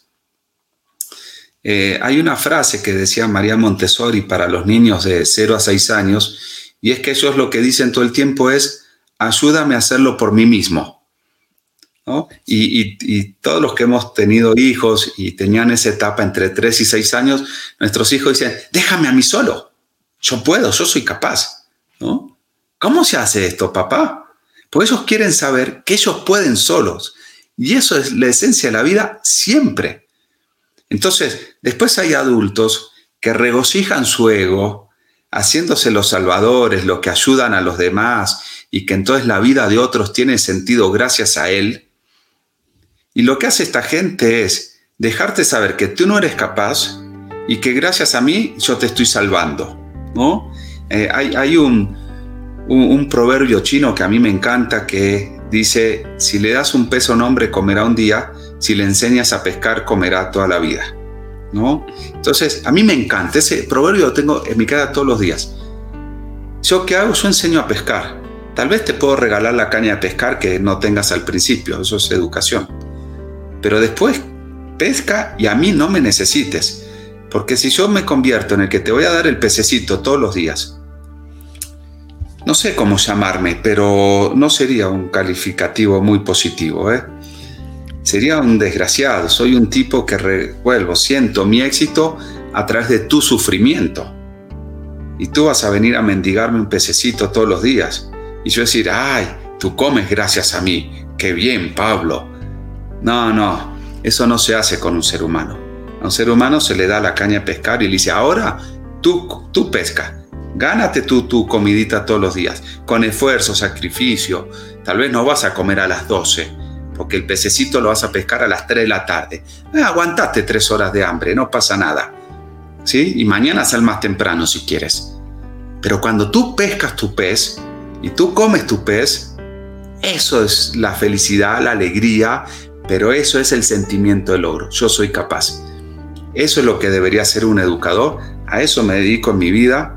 Hay una frase que decía María Montessori para los niños de 0 a 6 años, y es que ellos lo que dicen todo el tiempo es, ayúdame a hacerlo por mí mismo, ¿no? Y todos los que hemos tenido hijos y tenían esa etapa entre 3 y 6 años, nuestros hijos dicen, déjame a mí solo, yo puedo, yo soy capaz, ¿no? ¿Cómo se hace esto, papá? Pues ellos quieren saber que ellos pueden solos, y eso es la esencia de la vida siempre. Entonces, después hay adultos que regocijan su ego, haciéndose los salvadores, los que ayudan a los demás, y que entonces la vida de otros tiene sentido gracias a él. Y lo que hace esta gente es dejarte saber que tú no eres capaz y que gracias a mí yo te estoy salvando, ¿no? Hay un proverbio chino que a mí me encanta que dice, si le das un peso a un hombre comerá un día, si le enseñas a pescar comerá toda la vida, ¿no? Entonces, a mí me encanta, ese proverbio lo tengo en mi casa todos los días. ¿Yo qué hago? Yo enseño a pescar. Tal vez te puedo regalar la caña de pescar que no tengas al principio, eso es educación. Pero después pesca y a mí no me necesites, porque si yo me convierto en el que te voy a dar el pececito todos los días, no sé cómo llamarme, pero no sería un calificativo muy positivo, ¿eh? Sería un desgraciado. Soy un tipo que siento mi éxito a través de tu sufrimiento. Y tú vas a venir a mendigarme un pececito todos los días. Y yo decir, ay, tú comes gracias a mí. Qué bien, Pablo. No, eso no se hace con un ser humano. A un ser humano se le da la caña a pescar y le dice, ahora tú pesca. Gánate tu comidita todos los días. Con esfuerzo, sacrificio. Tal vez no vas a comer a las 12. Porque el pececito lo vas a pescar a las 3 de la tarde. Aguantate 3 horas de hambre, no pasa nada, ¿sí? Y mañana sal más temprano si quieres. Pero cuando tú pescas tu pez y tú comes tu pez, eso es la felicidad, la alegría, pero eso es el sentimiento de logro. Yo soy capaz. Eso es lo que debería ser un educador. A eso me dedico en mi vida.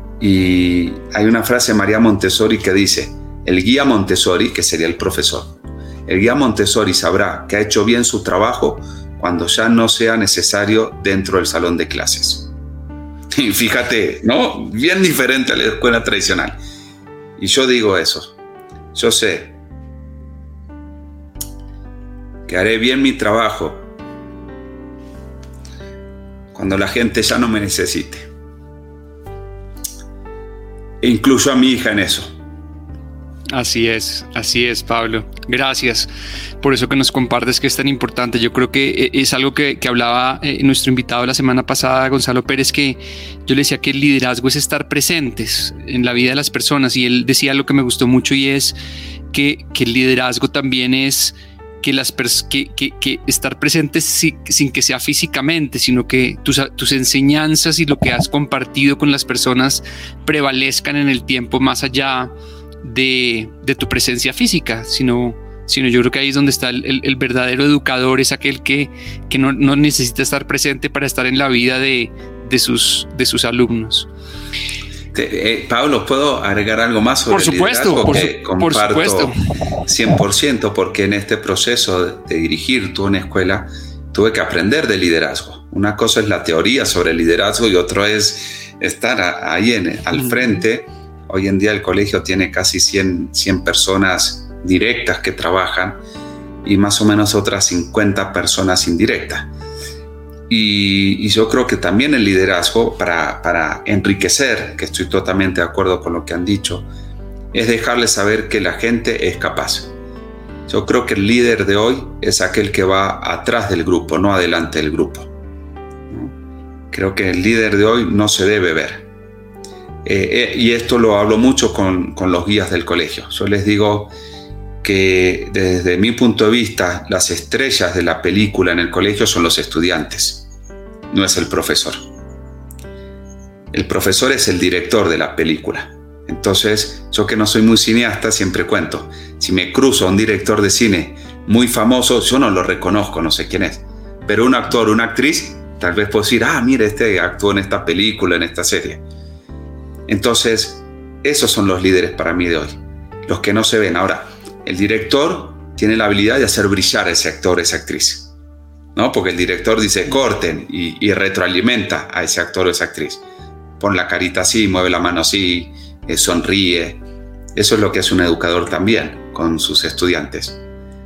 Y hay una frase de María Montessori que dice, el guía Montessori, que sería el profesor, el guía Montessori sabrá que ha hecho bien su trabajo cuando ya no sea necesario dentro del salón de clases. Y fíjate, ¿no? Bien diferente a la escuela tradicional. Y yo digo eso. Yo sé que haré bien mi trabajo cuando la gente ya no me necesite. E incluyo a mi hija en eso.
Así es, Pablo. Gracias por eso que nos compartes, que es tan importante. Yo creo que es algo que hablaba nuestro invitado la semana pasada, Gonzalo Pérez, que yo le decía que el liderazgo es estar presentes en la vida de las personas, y él decía algo que me gustó mucho, y es que el liderazgo también es que estar presentes sin que sea físicamente, sino que tus enseñanzas y lo que has compartido con las personas prevalezcan en el tiempo más allá de tu presencia física, sino yo creo que ahí es donde está el verdadero educador, es aquel que no necesita estar presente para estar en la vida de sus alumnos.
Pablo, ¿puedo agregar algo más sobre el liderazgo? Que comparto 100%, porque en este proceso de dirigir una escuela tuve que aprender de liderazgo. Una cosa es la teoría sobre el liderazgo y otro es estar ahí al frente. Hoy en día el colegio tiene casi 100 personas directas que trabajan y más o menos otras 50 personas indirectas. Y yo creo que también el liderazgo, para enriquecer, que estoy totalmente de acuerdo con lo que han dicho, es dejarles saber que la gente es capaz. Yo creo que el líder de hoy es aquel que va atrás del grupo, no adelante del grupo. Creo que el líder de hoy no se debe ver. Y esto lo hablo mucho con los guías del colegio. Yo les digo que desde mi punto de vista, las estrellas de la película en el colegio son los estudiantes, no es el profesor. El profesor es el director de la película. Entonces, yo que no soy muy cineasta, siempre cuento, si me cruzo a un director de cine muy famoso, yo no lo reconozco, no sé quién es, pero un actor, una actriz, tal vez puedo decir, mire, este actuó en esta película, en esta serie. Entonces, esos son los líderes para mí de hoy, los que no se ven. Ahora, el director tiene la habilidad de hacer brillar a ese actor, esa actriz, ¿no? Porque el director dice corten y retroalimenta a ese actor o esa actriz. Pon la carita así, mueve la mano así, sonríe. Eso es lo que hace un educador también con sus estudiantes.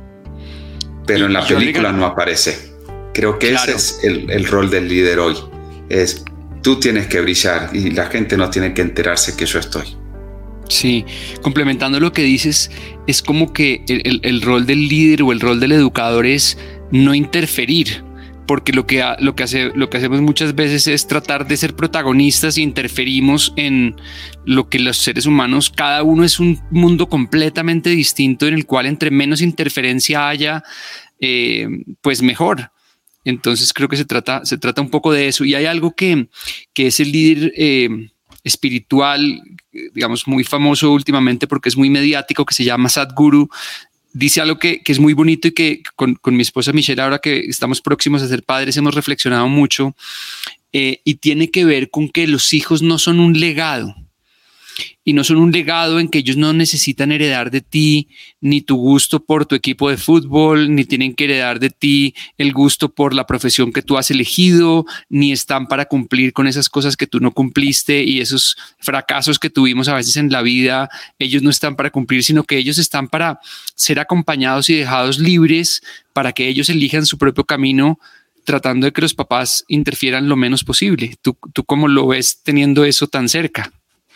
Pero en la película no aparece. Creo que ese es el rol del líder hoy. Es tú tienes que brillar y la gente no tiene que enterarse que yo estoy.
Sí, complementando lo que dices, es como que el rol del líder o el rol del educador es no interferir, porque lo que hacemos muchas veces es tratar de ser protagonistas e interferimos en lo que los seres humanos, cada uno es un mundo completamente distinto en el cual entre menos interferencia haya, pues mejor. Entonces creo que se trata un poco de eso, y hay algo que es el líder espiritual, digamos, muy famoso últimamente porque es muy mediático, que se llama Sadhguru. Dice algo que es muy bonito y que con mi esposa Michelle, ahora que estamos próximos a ser padres, hemos reflexionado mucho, y tiene que ver con que los hijos no son un legado. Y no son un legado en que ellos no necesitan heredar de ti ni tu gusto por tu equipo de fútbol, ni tienen que heredar de ti el gusto por la profesión que tú has elegido, ni están para cumplir con esas cosas que tú no cumpliste y esos fracasos que tuvimos a veces en la vida. Ellos no están para cumplir, sino que ellos están para ser acompañados y dejados libres para que ellos elijan su propio camino, tratando de que los papás interfieran lo menos posible. ¿Tú cómo lo ves teniendo eso tan cerca?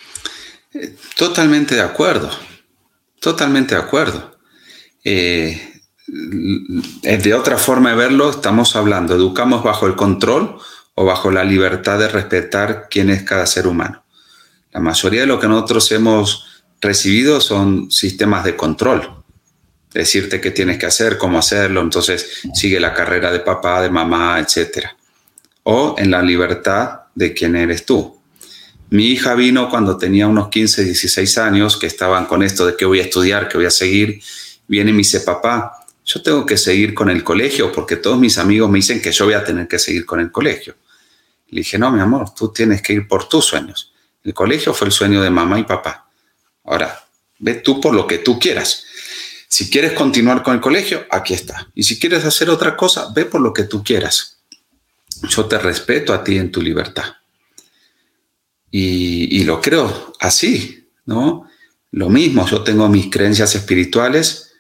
Totalmente de acuerdo, totalmente de acuerdo. De otra forma de verlo, estamos hablando, ¿educamos bajo el control o bajo la libertad de respetar quién es cada ser humano? La mayoría de lo que nosotros hemos recibido son sistemas de control. Decirte qué tienes que hacer, cómo hacerlo, entonces sigue la carrera de papá, de mamá, etc. O en la libertad de quién eres tú. Mi hija vino cuando tenía unos 15, 16 años, que estaban con esto de qué voy a estudiar, qué voy a seguir. Viene y me dice, papá, yo tengo que seguir con el colegio porque todos mis amigos me dicen que yo voy a tener que seguir con el colegio. Le dije, no, mi amor, tú tienes que ir por tus sueños. El colegio fue el sueño de mamá y papá. Ahora, ve tú por lo que tú quieras. Si quieres continuar con el colegio, aquí está. Y si quieres hacer otra cosa, ve por lo que tú quieras. Yo te respeto a ti en tu libertad. y lo creo así, ¿no? Lo mismo, yo tengo mis creencias espirituales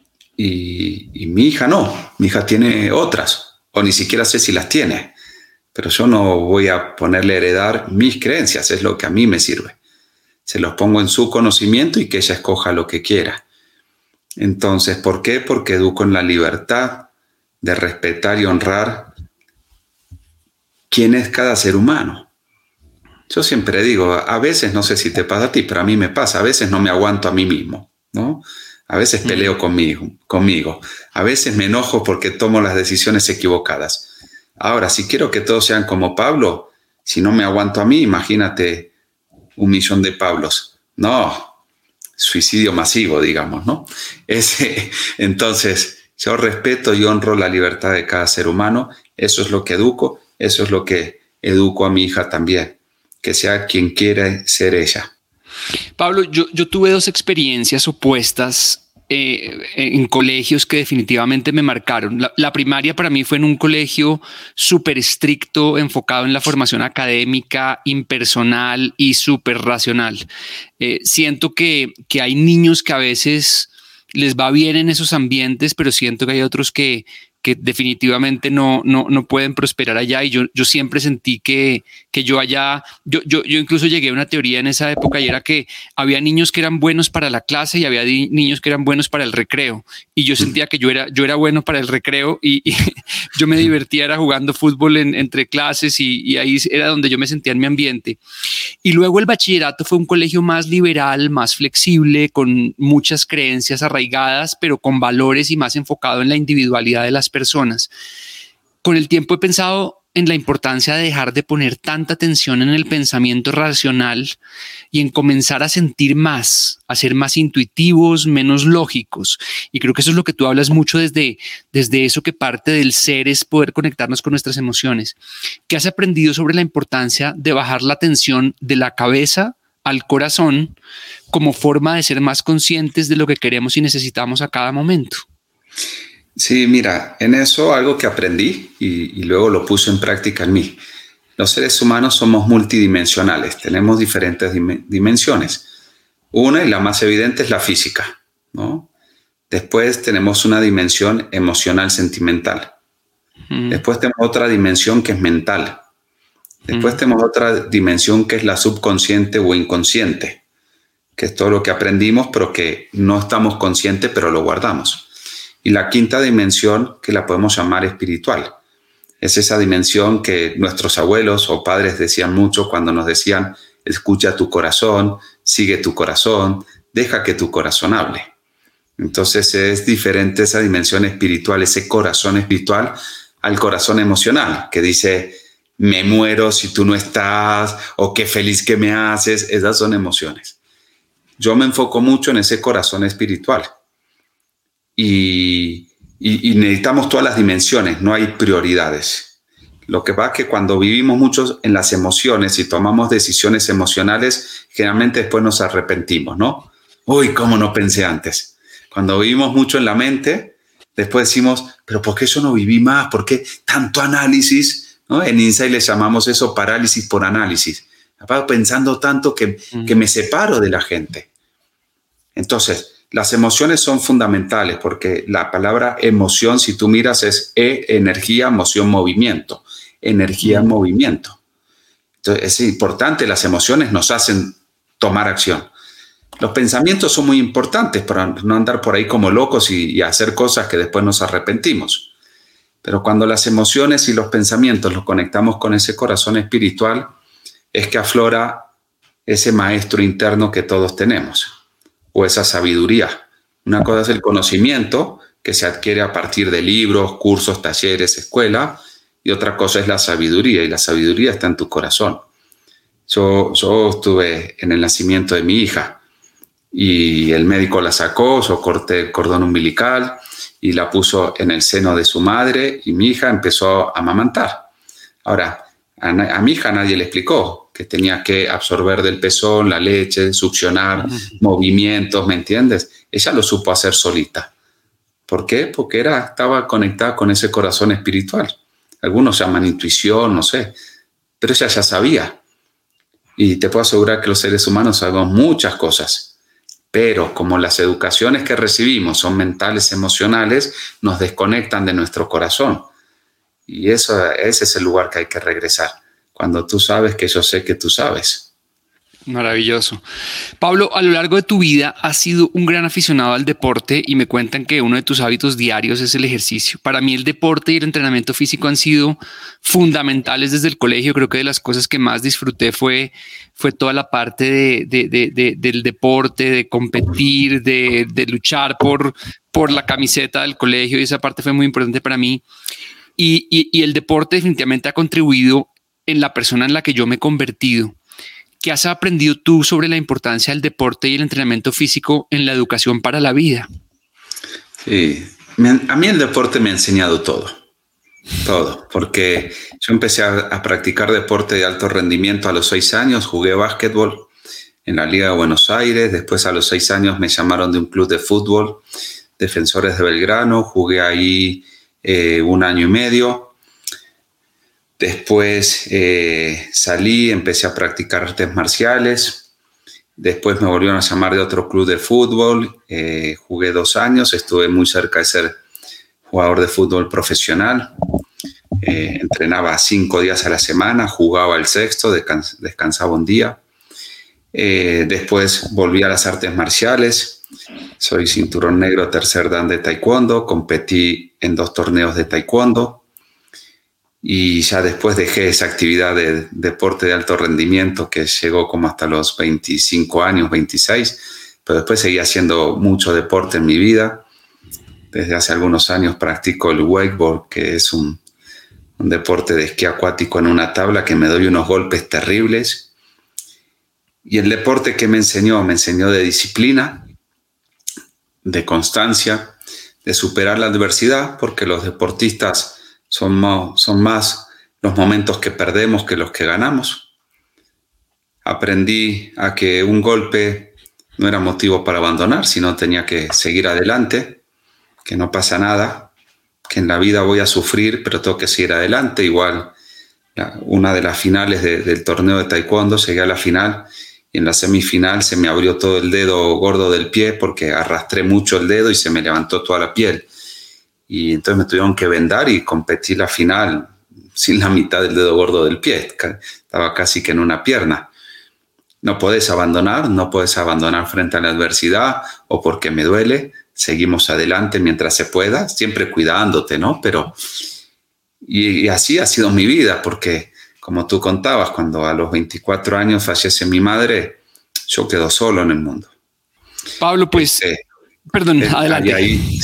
y mi hija no, mi hija tiene otras, o ni siquiera sé si las tiene, pero yo no voy a ponerle a heredar mis creencias, es lo que a mí me sirve. Se los pongo en su conocimiento y que ella escoja lo que quiera. Entonces, ¿por qué? Porque educo en la libertad de respetar y honrar quién es cada ser humano. Yo siempre digo, a veces, no sé si te pasa a ti, pero a mí me pasa, a veces no me aguanto a mí mismo, ¿no? A veces peleo conmigo. A veces me enojo porque tomo las decisiones equivocadas. Ahora, si quiero que todos sean como Pablo, si no me aguanto a mí, imagínate 1.000.000 de Pablos. No, suicidio masivo, digamos, ¿no? Entonces, yo respeto y honro la libertad de cada ser humano. Eso es lo que educo, eso es lo que educo a mi hija también. Que sea quien quiera ser ella.
Pablo, yo tuve 2 experiencias opuestas en colegios que definitivamente me marcaron. La primaria para mí fue en un colegio súper estricto, enfocado en la formación académica, impersonal y súper racional. Siento que hay niños que a veces les va bien en esos ambientes, pero siento que hay otros que definitivamente no pueden prosperar allá, y yo siempre sentí que yo allá, yo incluso llegué a una teoría en esa época, y era que había niños que eran buenos para la clase y había niños que eran buenos para el recreo, y yo sentía que yo era bueno para el recreo y yo me divertía era jugando fútbol entre clases, y ahí era donde yo me sentía en mi ambiente. Y luego el bachillerato fue un colegio más liberal, más flexible, con muchas creencias arraigadas, pero con valores y más enfocado en la individualidad de las personas. Con el tiempo he pensado en la importancia de dejar de poner tanta atención en el pensamiento racional y en comenzar a sentir más, a ser más intuitivos, menos lógicos. Y creo que eso es lo que tú hablas mucho desde eso, que parte del ser es poder conectarnos con nuestras emociones. ¿Qué has aprendido sobre la importancia de bajar la atención de la cabeza al corazón como forma de ser más conscientes de lo que queremos y necesitamos a cada momento?
Sí, mira, en eso algo que aprendí y luego lo puse en práctica en mí. Los seres humanos somos multidimensionales, tenemos diferentes dimensiones. Una y la más evidente es la física, ¿no? Después tenemos una dimensión emocional sentimental. Después tenemos otra dimensión que es mental. Después tenemos otra dimensión que es la subconsciente o inconsciente, que es todo lo que aprendimos pero que no estamos conscientes, pero lo guardamos. Y la quinta dimensión, que la podemos llamar espiritual, es esa dimensión que nuestros abuelos o padres decían mucho cuando nos decían: escucha tu corazón, sigue tu corazón, deja que tu corazón hable. Entonces es diferente esa dimensión espiritual, ese corazón espiritual, al corazón emocional, que dice: me muero si tú no estás, o qué feliz que me haces. Esas son emociones. Yo me enfoco mucho en ese corazón espiritual. Y necesitamos todas las dimensiones, no hay prioridades. Lo que pasa es que cuando vivimos mucho en las emociones y tomamos decisiones emocionales, generalmente después nos arrepentimos, ¿no? Uy, ¿cómo no pensé antes? Cuando vivimos mucho en la mente, después decimos: pero ¿por qué yo no viví más? ¿Por qué tanto análisis? ¿No? En Insight le llamamos eso parálisis por análisis. Acabo pensando tanto que me separo de la gente. Entonces, las emociones son fundamentales porque la palabra emoción, si tú miras, es energía, emoción, movimiento. Energía, movimiento. Entonces, es importante, las emociones nos hacen tomar acción. Los pensamientos son muy importantes para no andar por ahí como locos y hacer cosas que después nos arrepentimos. Pero cuando las emociones y los pensamientos los conectamos con ese corazón espiritual, es que aflora ese maestro interno que todos tenemos, o esa sabiduría. Una cosa es el conocimiento que se adquiere a partir de libros, cursos, talleres, escuela, y otra cosa es la sabiduría, y la sabiduría está en tu corazón. Yo estuve en el nacimiento de mi hija y el médico la sacó, yo corté el cordón umbilical y la puso en el seno de su madre, y mi hija empezó a amamantar. Ahora, a mi hija nadie le explicó que tenía que absorber del pezón la leche, succionar, movimientos, ¿me entiendes? Ella lo supo hacer solita. ¿Por qué? Porque estaba conectada con ese corazón espiritual. Algunos llaman intuición, no sé, pero ella ya sabía. Y te puedo asegurar que los seres humanos sabemos muchas cosas, pero como las educaciones que recibimos son mentales, emocionales, nos desconectan de nuestro corazón. Y ese es el lugar que hay que regresar, cuando tú sabes que yo sé que tú sabes.
Maravilloso. Pablo, a lo largo de tu vida has sido un gran aficionado al deporte y me cuentan que uno de tus hábitos diarios es el ejercicio. Para mí el deporte y el entrenamiento físico han sido fundamentales desde el colegio. Creo que de las cosas que más disfruté fue toda la parte del deporte, de competir, de luchar por la camiseta del colegio, y esa parte fue muy importante para mí. Y el deporte definitivamente ha contribuido en la persona en la que yo me he convertido. ¿Qué has aprendido tú sobre la importancia del deporte y el entrenamiento físico en la educación para la vida?
Sí, a mí el deporte me ha enseñado todo, porque yo empecé a practicar deporte de alto rendimiento a los 6 años, jugué básquetbol en la Liga de Buenos Aires, después a los 6 años me llamaron de un club de fútbol, Defensores de Belgrano, jugué ahí 1 año y medio. Después salí, empecé a practicar artes marciales. Después me volvieron a llamar de otro club de fútbol. Jugué 2 años, estuve muy cerca de ser jugador de fútbol profesional. Entrenaba 5 días a la semana, jugaba el sexto, descansaba un día. Después volví a las artes marciales. Soy cinturón negro tercer dan de taekwondo. Competí en 2 torneos de taekwondo. Y ya después dejé esa actividad de deporte de alto rendimiento que llegó como hasta los 25 años, 26, pero después seguí haciendo mucho deporte en mi vida. Desde hace algunos años practico el wakeboard, que es un deporte de esquí acuático en una tabla que me doy unos golpes terribles. Y el deporte que me enseñó de disciplina, de constancia, de superar la adversidad, porque los deportistas son más los momentos que perdemos que los que ganamos. Aprendí a que un golpe no era motivo para abandonar, sino tenía que seguir adelante, que no pasa nada, que en la vida voy a sufrir, pero tengo que seguir adelante. Igual, una de las finales del torneo de taekwondo, llegué a la final y en la semifinal se me abrió todo el dedo gordo del pie porque arrastré mucho el dedo y se me levantó toda la piel. Y entonces me tuvieron que vendar y competí la final sin la mitad del dedo gordo del pie. Estaba casi que en una pierna. No puedes abandonar frente a la adversidad o porque me duele. Seguimos adelante mientras se pueda, siempre cuidándote, ¿no? Pero, y así ha sido mi vida, porque como tú contabas, cuando a los 24 años fallece mi madre, yo quedo solo en el mundo.
Pablo, pues, perdón, adelante.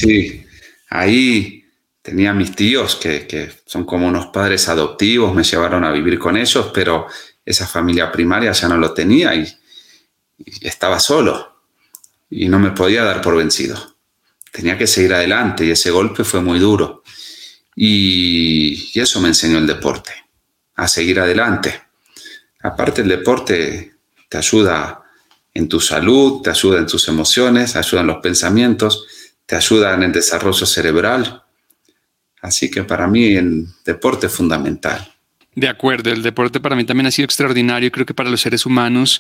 Ahí tenía mis tíos que son como unos padres adoptivos, me llevaron a vivir con ellos, pero esa familia primaria ya no lo tenía y estaba solo y no me podía dar por vencido. Tenía que seguir adelante y ese golpe fue muy duro. Y eso me enseñó el deporte, a seguir adelante. Aparte, el deporte te ayuda en tu salud, te ayuda en tus emociones, ayuda en los pensamientos, te ayuda en el desarrollo cerebral. Así que para mí el deporte es fundamental.
De acuerdo, el deporte para mí también ha sido extraordinario. Creo que para los seres humanos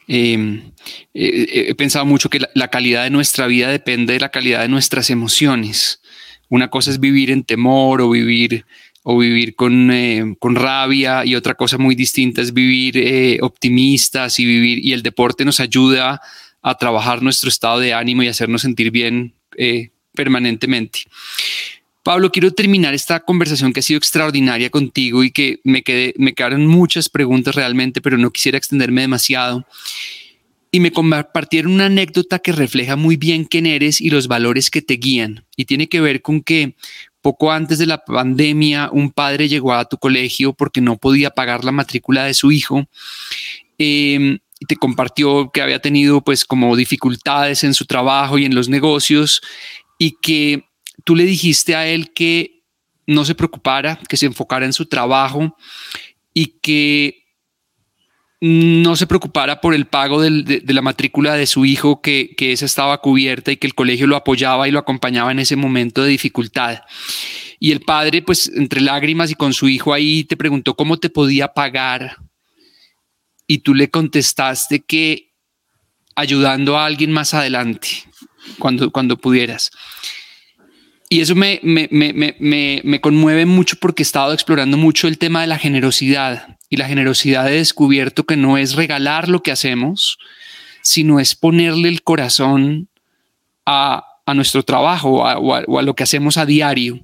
he pensado mucho que la calidad de nuestra vida depende de la calidad de nuestras emociones. Una cosa es vivir en temor o vivir con rabia, y otra cosa muy distinta es vivir optimistas y el deporte nos ayuda a trabajar nuestro estado de ánimo y hacernos sentir bien permanentemente. Pablo, quiero terminar esta conversación que ha sido extraordinaria contigo y que me quedaron muchas preguntas realmente, pero no quisiera extenderme demasiado. Y me compartieron una anécdota que refleja muy bien quién eres y los valores que te guían. Y tiene que ver con que poco antes de la pandemia, un padre llegó a tu colegio porque no podía pagar la matrícula de su hijo. Y te compartió que había tenido pues como dificultades en su trabajo y en los negocios, y que tú le dijiste a él que no se preocupara, que se enfocara en su trabajo y que no se preocupara por el pago de la matrícula de su hijo, que esa estaba cubierta y que el colegio lo apoyaba y lo acompañaba en ese momento de dificultad. Y el padre, pues entre lágrimas y con su hijo ahí, te preguntó cómo te podía pagar. y tú le contestaste que ayudando a alguien más adelante, cuando pudieras. Y eso me conmueve mucho porque he estado explorando mucho el tema de la generosidad. Y la generosidad he descubierto que no es regalar lo que hacemos, sino es ponerle el corazón a nuestro trabajo o a lo que hacemos a diario.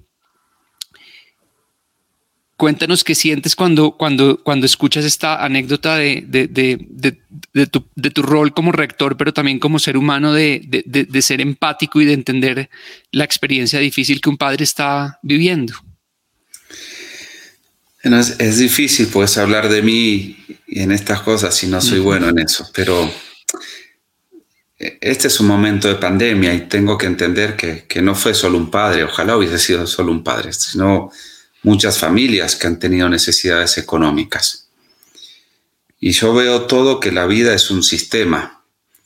Cuéntanos qué sientes cuando escuchas esta anécdota de tu rol como rector, pero también como ser humano, de ser empático y de entender la experiencia difícil que un padre está viviendo.
Bueno, es difícil pues hablar de mí en estas cosas y no soy bueno en eso, pero este es un momento de pandemia y tengo que entender que no fue solo un padre, ojalá hubiese sido solo un padre, sino muchas familias que han tenido necesidades económicas. Y yo veo todo que la vida es un sistema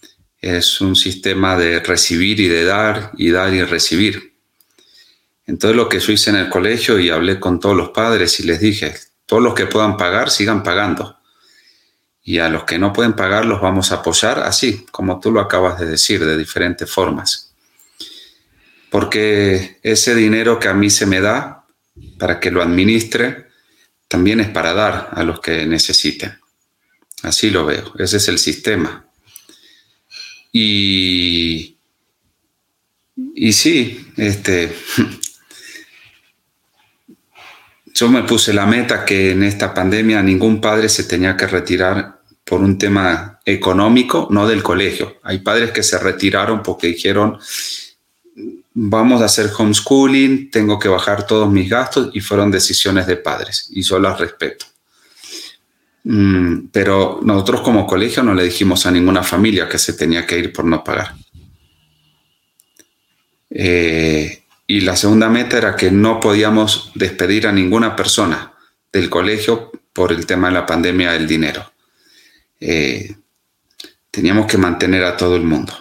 de recibir y de dar y recibir. Entonces lo que yo hice en el colegio y hablé con todos los padres y les dije, todos los que puedan pagar, sigan pagando. Y a los que no pueden pagar los vamos a apoyar así, como tú lo acabas de decir, de diferentes formas. Porque ese dinero que a mí se me da, para que lo administre, también es para dar a los que necesiten. Así lo veo, ese es el sistema. Y sí, yo me puse la meta que en esta pandemia ningún padre se tenía que retirar por un tema económico, no del colegio. Hay padres que se retiraron porque dijeron, vamos a hacer homeschooling, tengo que bajar todos mis gastos, y fueron decisiones de padres y yo las respeto. Pero nosotros como colegio no le dijimos a ninguna familia que se tenía que ir por no pagar. Y la segunda meta era que no podíamos despedir a ninguna persona del colegio por el tema de la pandemia del dinero. Teníamos que mantener a todo el mundo.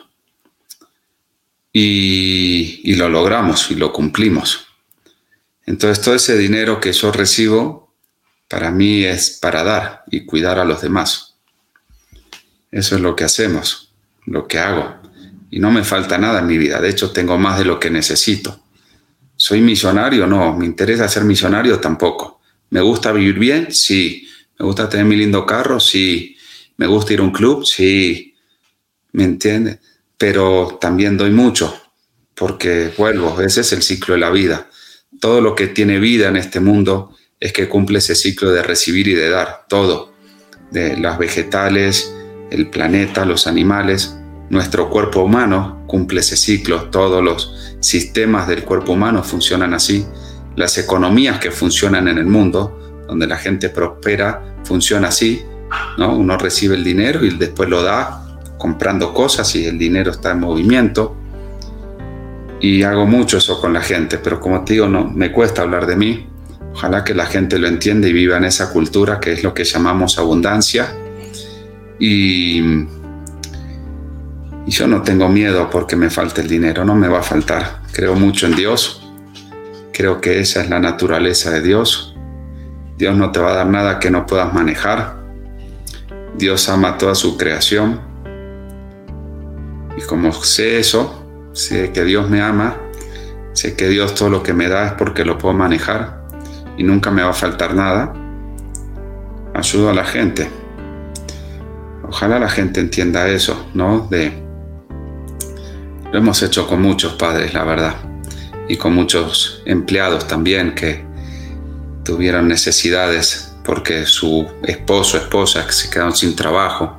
Y lo logramos y lo cumplimos. Entonces todo ese dinero que yo recibo para mí es para dar y cuidar a los demás. Eso es lo que hacemos, lo que hago. Y no me falta nada en mi vida. De hecho, tengo más de lo que necesito. ¿Soy millonario? No. ¿Me interesa ser millonario? Tampoco. ¿Me gusta vivir bien? Sí. ¿Me gusta tener mi lindo carro? Sí. ¿Me gusta ir a un club? Sí. ¿Me entiendes? Pero también doy mucho, porque vuelvo, ese es el ciclo de la vida. Todo lo que tiene vida en este mundo es que cumple ese ciclo de recibir y de dar, todo. De las vegetales, el planeta, los animales, nuestro cuerpo humano cumple ese ciclo, todos los sistemas del cuerpo humano funcionan así. Las economías que funcionan en el mundo, donde la gente prospera, funciona así, ¿no? Uno recibe el dinero y después lo da comprando cosas y el dinero está en movimiento. Y hago mucho eso con la gente, pero como te digo, no me cuesta hablar de mí. Ojalá que la gente lo entienda y viva en esa cultura que es lo que llamamos abundancia. Y yo no tengo miedo porque me falte el dinero, no me va a faltar. Creo mucho en Dios. Creo que esa es la naturaleza de Dios. Dios no te va a dar nada que no puedas manejar. Dios ama toda su creación. Y como sé eso, sé que Dios me ama, sé que Dios todo lo que me da es porque lo puedo manejar y nunca me va a faltar nada, ayudo a la gente. Ojalá la gente entienda eso, ¿no? Lo hemos hecho con muchos padres, la verdad, y con muchos empleados también que tuvieron necesidades porque su esposo o esposa se quedaron sin trabajo.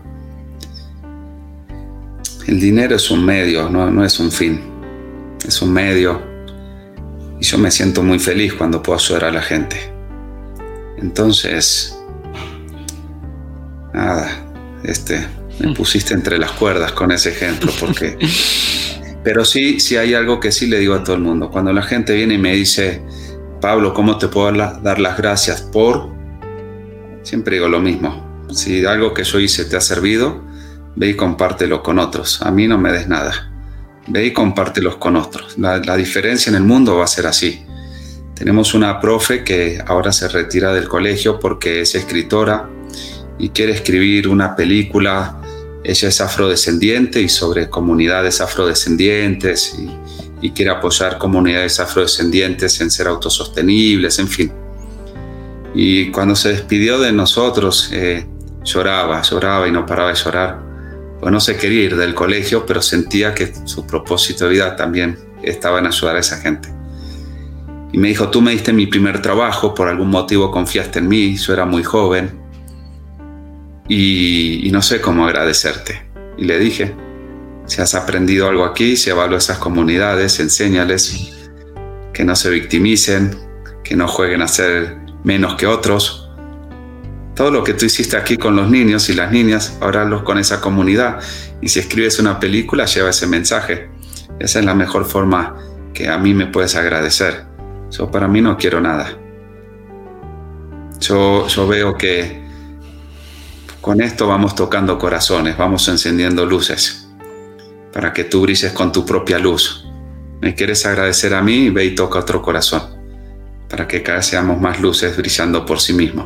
El dinero es un medio, no es un fin. Es un medio. Y yo me siento muy feliz cuando puedo ayudar a la gente. Entonces, nada, me pusiste entre las cuerdas con ese ejemplo, porque... Pero sí hay algo que sí le digo a todo el mundo. Cuando la gente viene y me dice, Pablo, ¿cómo te puedo dar las gracias por...? Siempre digo lo mismo. Si algo que yo hice te ha servido, ve y compártelo con otros. A mí no me des nada. Ve y compártelos con otros. La diferencia en el mundo va a ser así. Tenemos una profe que ahora se retira del colegio porque es escritora y quiere escribir una película. Ella es afrodescendiente y sobre comunidades afrodescendientes y quiere apoyar comunidades afrodescendientes en ser autosostenibles, en fin. Y cuando se despidió de nosotros, lloraba y no paraba de llorar. Pues no se quería ir del colegio, pero sentía que su propósito de vida también estaba en ayudar a esa gente. Y me dijo, tú me diste mi primer trabajo, por algún motivo confiaste en mí, yo era muy joven y no sé cómo agradecerte. Y le dije, si has aprendido algo aquí, llévalo a esas comunidades, enséñales que no se victimicen, que no jueguen a ser menos que otros. Todo lo que tú hiciste aquí con los niños y las niñas, ahora hazlo con esa comunidad. Y si escribes una película, lleva ese mensaje. Esa es la mejor forma que a mí me puedes agradecer. Yo para mí no quiero nada. Yo veo que con esto vamos tocando corazones, vamos encendiendo luces para que tú brilles con tu propia luz. ¿Me quieres agradecer a mí? Ve y toca otro corazón para que cada vez seamos más luces brillando por sí mismo.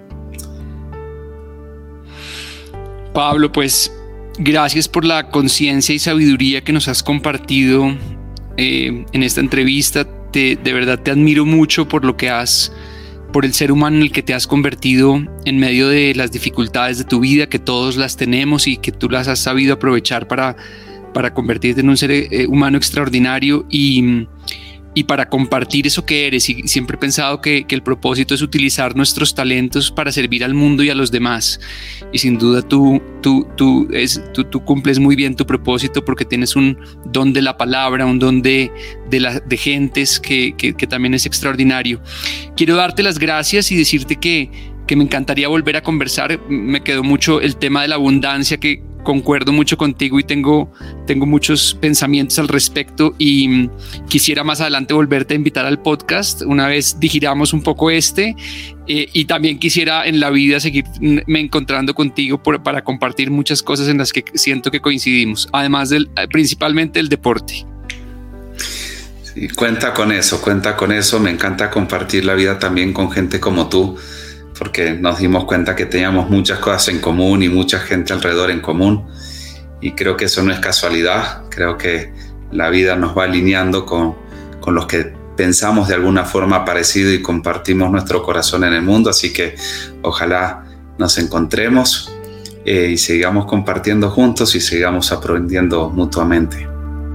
Pablo, pues gracias por la conciencia y sabiduría que nos has compartido en esta entrevista. De verdad te admiro mucho por el ser humano en el que te has convertido en medio de las dificultades de tu vida, que todos las tenemos y que tú las has sabido aprovechar para convertirte en un ser humano extraordinario y para compartir eso que eres. Y siempre he pensado que el propósito es utilizar nuestros talentos para servir al mundo y a los demás. Y sin duda tú cumples muy bien tu propósito porque tienes un don de la palabra, un don de gentes que también es extraordinario. Quiero darte las gracias y decirte que me encantaría volver a conversar. Me quedó mucho el tema de la abundancia, que concuerdo mucho contigo y tengo muchos pensamientos al respecto, y quisiera más adelante volverte a invitar al podcast una vez digiramos un poco y también quisiera en la vida seguirme encontrando contigo para compartir muchas cosas en las que siento que coincidimos, además principalmente el deporte.
Sí, cuenta con eso, me encanta compartir la vida también con gente como tú, porque nos dimos cuenta que teníamos muchas cosas en común y mucha gente alrededor en común, y creo que eso no es casualidad. Creo que la vida nos va alineando con los que pensamos de alguna forma parecido y compartimos nuestro corazón en el mundo, así que ojalá nos encontremos y sigamos compartiendo juntos y sigamos aprendiendo mutuamente.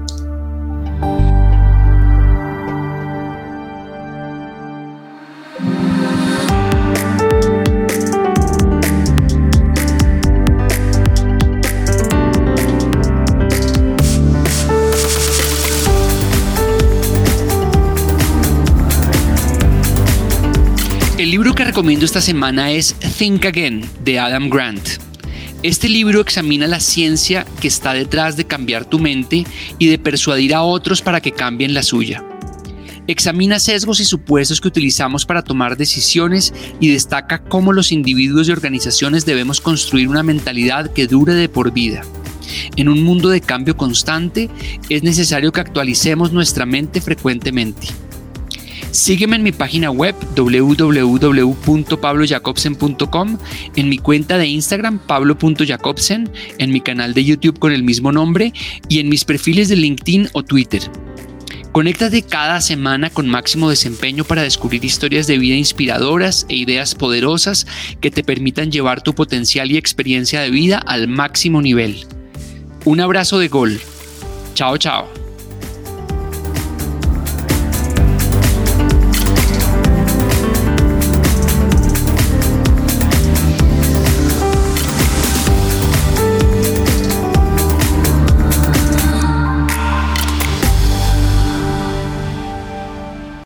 El libro que recomiendo esta semana es Think Again, de Adam Grant. Este libro examina la ciencia que está detrás de cambiar tu mente y de persuadir a otros para que cambien la suya. Examina sesgos y supuestos que utilizamos para tomar decisiones y destaca cómo los individuos y organizaciones debemos construir una mentalidad que dure de por vida. En un mundo de cambio constante, es necesario que actualicemos nuestra mente frecuentemente. Sígueme en mi página web www.pablojacobsen.com, en mi cuenta de Instagram pablo.jacobsen, en mi canal de YouTube con el mismo nombre y en mis perfiles de LinkedIn o Twitter. Conéctate cada semana con Máximo Desempeño para descubrir historias de vida inspiradoras e ideas poderosas que te permitan llevar tu potencial y experiencia de vida al máximo nivel. Un abrazo de gol. Chao, chao.